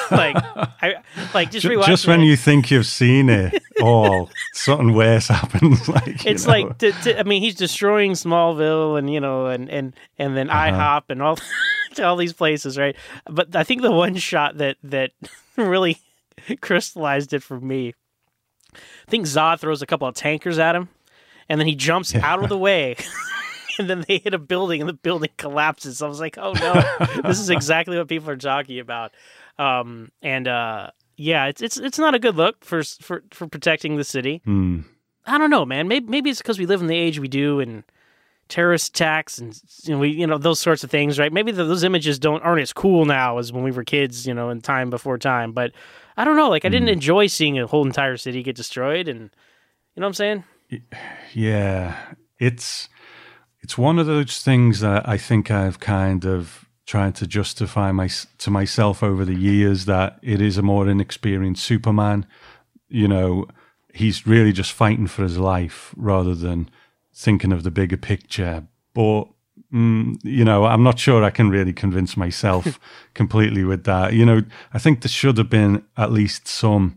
Just rewatching. Just when you think you've seen it all, something worse happens. It's like, I mean, he's destroying Smallville, and you know, and then IHOP and all these places, right? But I think the one shot that really crystallized it for me. I think Zod throws a couple of tankers at him, and then he jumps out of the way. And then they hit a building, and the building collapses. So I was like, "Oh no, this is exactly what people are talking about." It's not a good look for protecting the city. I don't know, man. Maybe it's because we live in the age we do, and terrorist attacks, and those sorts of things, right? Maybe those images aren't as cool now as when we were kids, you know, in time before time. But I don't know. Like, I didn't enjoy seeing a whole entire city get destroyed, and you know what I'm saying? Yeah, it's one of those things that I think I've kind of tried to justify to myself over the years, that it is a more inexperienced Superman. You know, he's really just fighting for his life rather than thinking of the bigger picture. But, you know, I'm not sure I can really convince myself completely with that. You know, I think there should have been at least some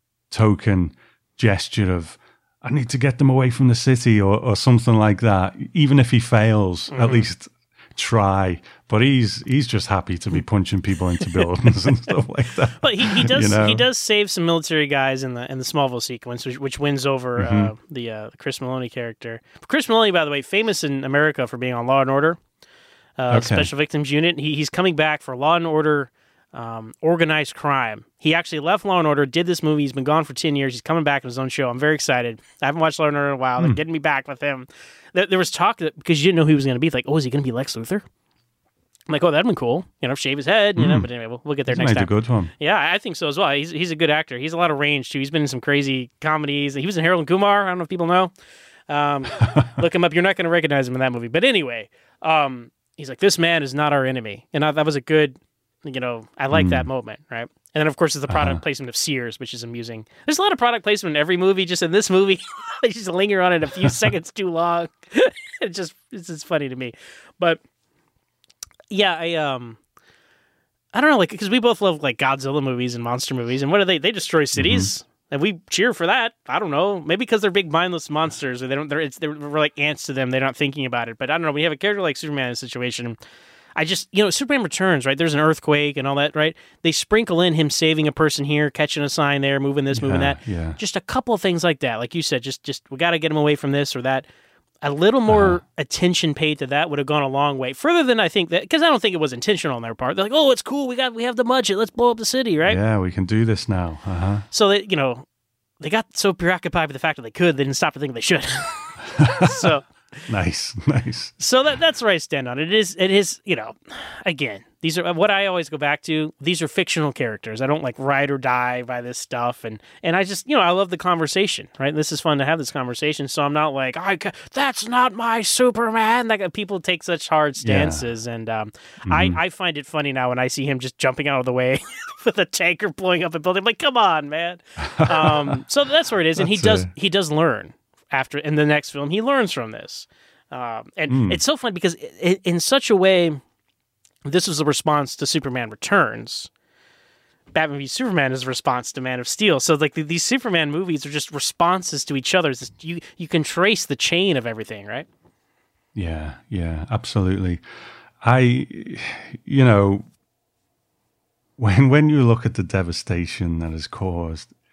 token gesture of, I need to get them away from the city, or something like that. Even if he fails, at least try. But he's just happy to be punching people into buildings and stuff like that. But he does, you know? He does save some military guys in the Smallville sequence, which wins over the Chris Meloni character. Chris Meloni, by the way, famous in America for being on Law and Order, Special Victims Unit. He's coming back for Law and Order. Organized crime. He actually left Law & Order, did this movie. He's been gone for 10 years. He's coming back in his own show. I'm very excited. I haven't watched Law & Order in a while. They're getting me back with him. There was talk that, because you didn't know who he was going to be, like, oh, is he going to be Lex Luthor? I'm like, oh, that'd been cool. You know, shave his head, you know, but anyway, we'll get there next time. He's made a good one. Yeah, I think so as well. He's a good actor. He's a lot of range, too. He's been in some crazy comedies. He was in Harold and Kumar. I don't know if people know. Look him up. You're not going to recognize him in that movie. But anyway, he's like, this man is not our enemy. And that was a good... You know, I like that moment, right? And then, of course, there's the product placement of Sears, which is amusing. There's a lot of product placement in every movie. Just in this movie, they just linger on it a few seconds too long. It's just funny to me. But yeah, I don't know, like, because we both love like Godzilla movies and monster movies, and what do they destroy cities, and we cheer for that. I don't know, maybe because they're big mindless monsters, or we're like ants to them. They're not thinking about it. But I don't know. We have a character like Superman in a situation. I just, you know, Superman Returns, right? There's an earthquake and all that, right? They sprinkle in him saving a person here, catching a sign there, moving this, moving that. Yeah. Just a couple of things like that. Like you said, just we got to get him away from this or that. A little more attention paid to that would have gone a long way. Further than I think that, because I don't think it was intentional on their part. They're like, oh, it's cool. We have the budget. Let's blow up the city, right? Yeah, we can do this now. So they, you know, they got so preoccupied with the fact that they didn't stop to think they should. So. Nice. So that's where I stand on it. It is, you know, again, these are what I always go back to. These are fictional characters. I don't like ride or die by this stuff. And I just, you know, I love the conversation, right? This is fun to have this conversation. So I'm not like, that's not my Superman. Like, people take such hard stances. Yeah. And I find it funny now when I see him just jumping out of the way with a tanker blowing up a building. I'm like, come on, man. So that's where it is. And he does learn. After in the next film, he learns from this, and it's so fun because in such a way, this was a response to Superman Returns. Batman v Superman is a response to Man of Steel. So like these Superman movies are just responses to each other. You can trace the chain of everything, right? Yeah, absolutely. You know, when you look at the devastation that is caused,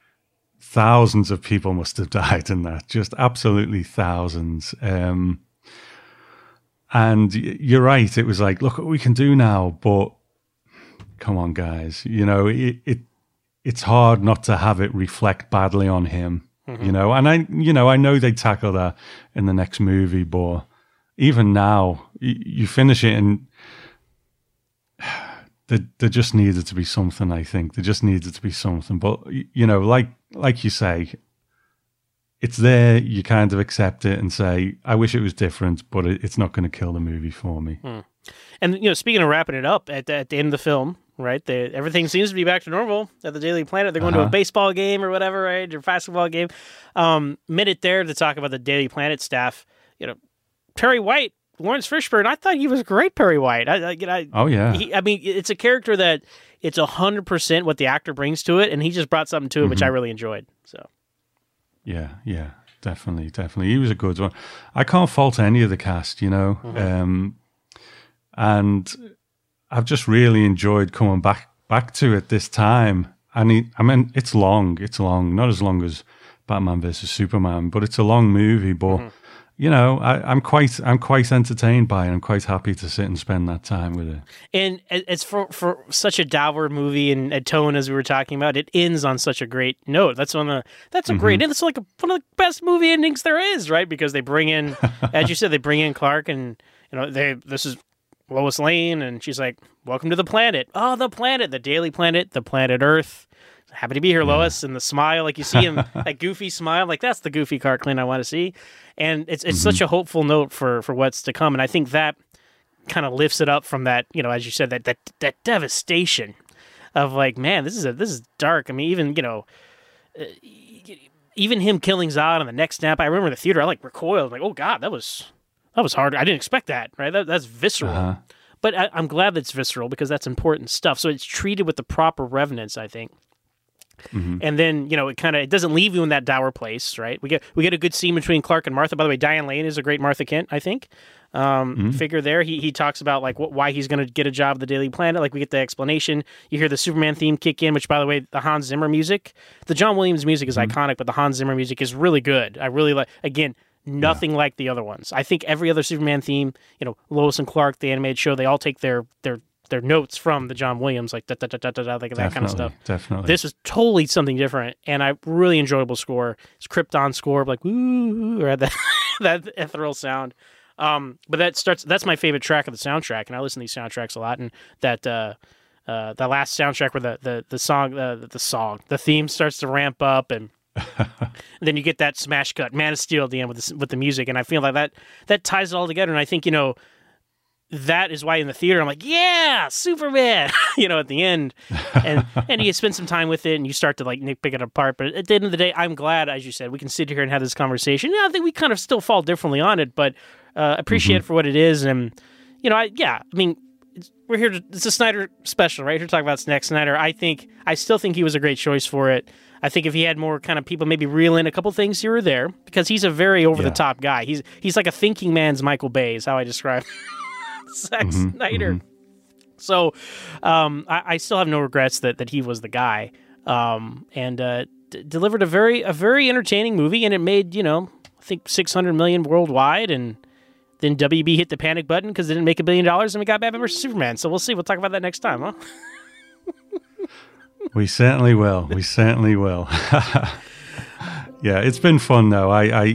thousands of people must have died in that, just absolutely thousands. And you're right, it was like, look what we can do now, but come on, guys, it's hard not to have it reflect badly on him, and I know they tackle that in the next movie, but even now, you finish it and there just needed to be something, I think. There just needed to be something. But, like you say, it's there, you kind of accept it and say, I wish it was different, but it's not going to kill the movie for me. And, speaking of wrapping it up, at the end of the film, right, everything seems to be back to normal at the Daily Planet. They're going to a baseball game or whatever, right, or basketball game. Minute there to talk about the Daily Planet staff. Perry White, Lawrence Fishburne, I thought he was great, Perry White. Oh, yeah. It's a character that it's 100% what the actor brings to it, and he just brought something to it, which I really enjoyed. So, yeah, definitely. He was a good one. I can't fault any of the cast, and I've just really enjoyed coming back to it this time. It's long, not as long as Batman versus Superman, but it's a long movie, but... I'm quite entertained by it. I'm quite happy to sit and spend that time with it. And it's for such a dour movie and a tone, as we were talking about. It ends on such a great note. That's a great. It's like one of the best movie endings there is, right? Because they bring in, as you said, they bring in Clark, and this is Lois Lane, and she's like, "Welcome to the planet. Oh, the planet, the Daily Planet, the planet Earth." Happy to be here, Lois, and the smile, like you see him, that goofy smile, like that's the goofy Clark Kent I want to see, and it's such a hopeful note for what's to come, and I think that kind of lifts it up from that, as you said, that devastation of like, man, this is dark. I mean, even him killing Zod on the next snap, I remember the theater, I like recoiled, like, oh god, that was hard. I didn't expect that, right? That's visceral, but I'm glad that's visceral because that's important stuff. So it's treated with the proper reverence, I think. And then it doesn't leave you in that dour place, right? We get a good scene between Clark and Martha. By the way, Diane Lane is a great Martha Kent, I think. Figure there. He talks about like why he's going to get a job at the Daily Planet. Like we get the explanation. You hear the Superman theme kick in, which by the way, the Hans Zimmer music, the John Williams music is iconic, but the Hans Zimmer music is really good. I really like. Again, nothing like the other ones. I think every other Superman theme, Lois and Clark, the animated show, they all take their notes from the John Williams, like like that kind of stuff. Definitely. This was totally something different, and I really enjoyable score. It's Krypton score, like woo, or that ethereal sound. But that's my favorite track of the soundtrack, and I listen to these soundtracks a lot. And that last soundtrack where the theme starts to ramp up, and then you get that smash cut, Man of Steel at the end with the music, and I feel like that ties it all together. And I think that is why in the theater I'm like, yeah, Superman, at the end, and you spend some time with it and you start to like nitpick it apart. But at the end of the day, I'm glad, as you said, we can sit here and have this conversation. I think we kind of still fall differently on it, but appreciate it for what it is. And we're here it's a Snyder special, right? Here to talk about Zack Snyder. I still think he was a great choice for it. I think if he had more kind of people maybe reel in a couple things here or there, because he's a very over the top guy. He's like a thinking man's Michael Bay is how I describe Zack Snyder. So I still have no regrets that he was the guy, and delivered a very entertaining movie, and it made I think $600 million worldwide, and then WB hit the panic button because it didn't make $1 billion, and we got Batman vs Superman. So we'll see. We'll talk about that next time, huh? We certainly will. Yeah, it's been fun though.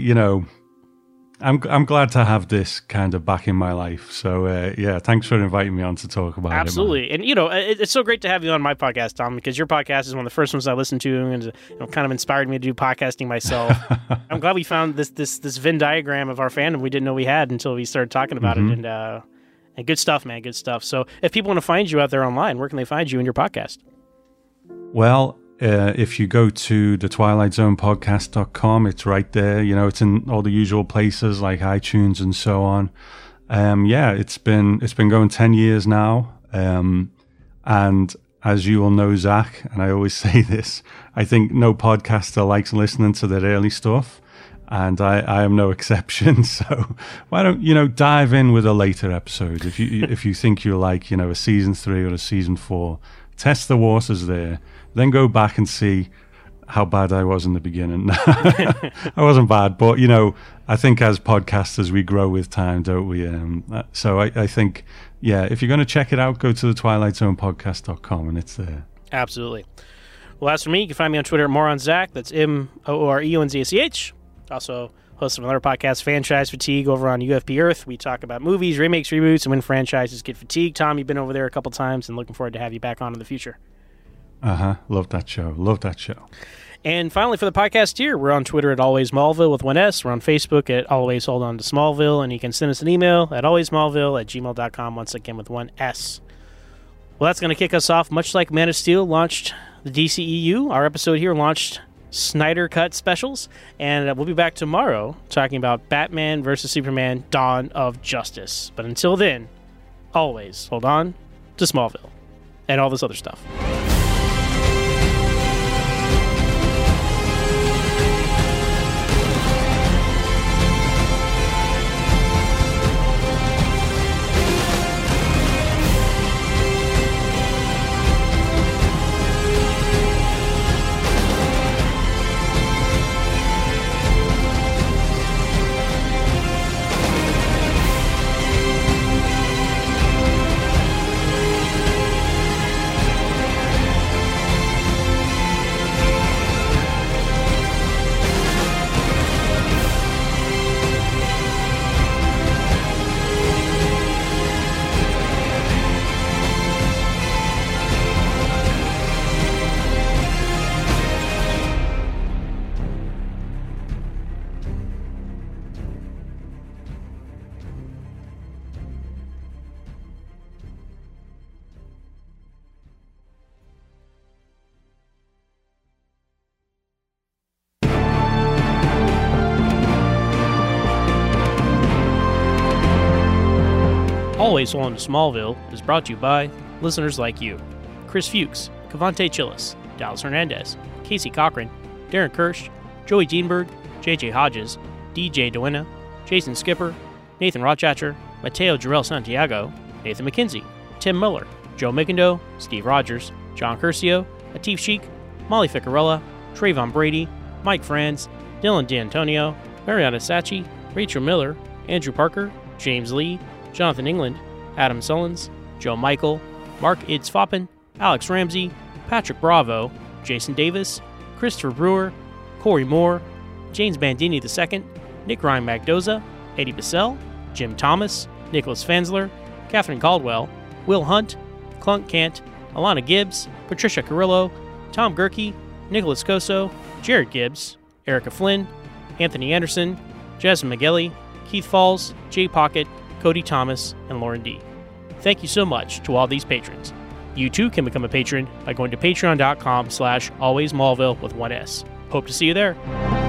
I'm glad to have this kind of back in my life. So thanks for inviting me on to talk about Absolutely. it. Absolutely. And it's so great to have you on my podcast, Tom, because your podcast is one of the first ones I listened to, and kind of inspired me to do podcasting myself. I'm glad we found this Venn diagram of our fandom we didn't know we had until we started talking about it. And good stuff, man. Good stuff. So if people want to find you out there online, where can they find you and your podcast? Well, if you go to the TwilightZonePodcast.com, it's right there. It's in all the usual places like iTunes and so on. It's been going 10 years now. And as you all know, Zach, and I always say this, I think no podcaster likes listening to their early stuff. And I am no exception. So why don't, dive in with a later episode. If you think you like, a season 3 or a season 4, test the waters there. Then go back and see how bad I was in the beginning. I wasn't bad, but I think as podcasters we grow with time, don't we? So I think, if you're going to check it out, go to the twilightzonepodcast.com and it's there. Absolutely. Well, as for me, you can find me on Twitter at MoronZach. That's MOOREONZACH. Also host of another podcast, Franchise Fatigue, over on UFP Earth. We talk about movies, remakes, reboots, and when franchises get fatigued. Tom, you've been over there a couple times and looking forward to have you back on in the future. Love that show. And finally, for the podcast here, we're on Twitter at Always Smallville with one S. We're on Facebook at Always Hold On to Smallville, and you can send us an email at alwaysmallville@gmail.com, once again with one S. Well, that's going to kick us off. Much like Man of Steel launched the DCEU, our episode here launched Snyder Cut specials, and we'll be back tomorrow talking about Batman vs. Superman Dawn of Justice. But until then, always hold on to Smallville and all this other stuff. Always Hold On to Smallville is brought to you by listeners like you. Chris Fuchs, Cavante Chillis, Dallas Hernandez, Casey Cochran, Darren Kirsch, Joey Dienberg, JJ Hodges, DJ Duena, Jason Skipper, Nathan Rochacher, Mateo Jarrell Santiago, Nathan McKenzie, Tim Miller, Joe Mickendo, Steve Rogers, John Curcio, Atif Sheik, Molly Ficarella, Trayvon Brady, Mike Franz, Dylan D'Antonio, Mariana Sachi, Rachel Miller, Andrew Parker, James Lee, Jonathan England, Adam Sullins, Joe Michael, Mark Idsfoppen, Alex Ramsey, Patrick Bravo, Jason Davis, Christopher Brewer, Corey Moore, James Bandini II, Nick Ryan Magdoza, Eddie Bissell, Jim Thomas, Nicholas Fansler, Catherine Caldwell, Will Hunt, Clunk Kant, Alana Gibbs, Patricia Carrillo, Tom Gerke, Nicholas Coso, Jared Gibbs, Erica Flynn, Anthony Anderson, Jasmine McGilly, Keith Falls, Jay Pocket, Cody Thomas, and Lauren D. Thank you so much to all these patrons. You too can become a patron by going to patreon.com/alwaysmallville with one S. Hope to see you there.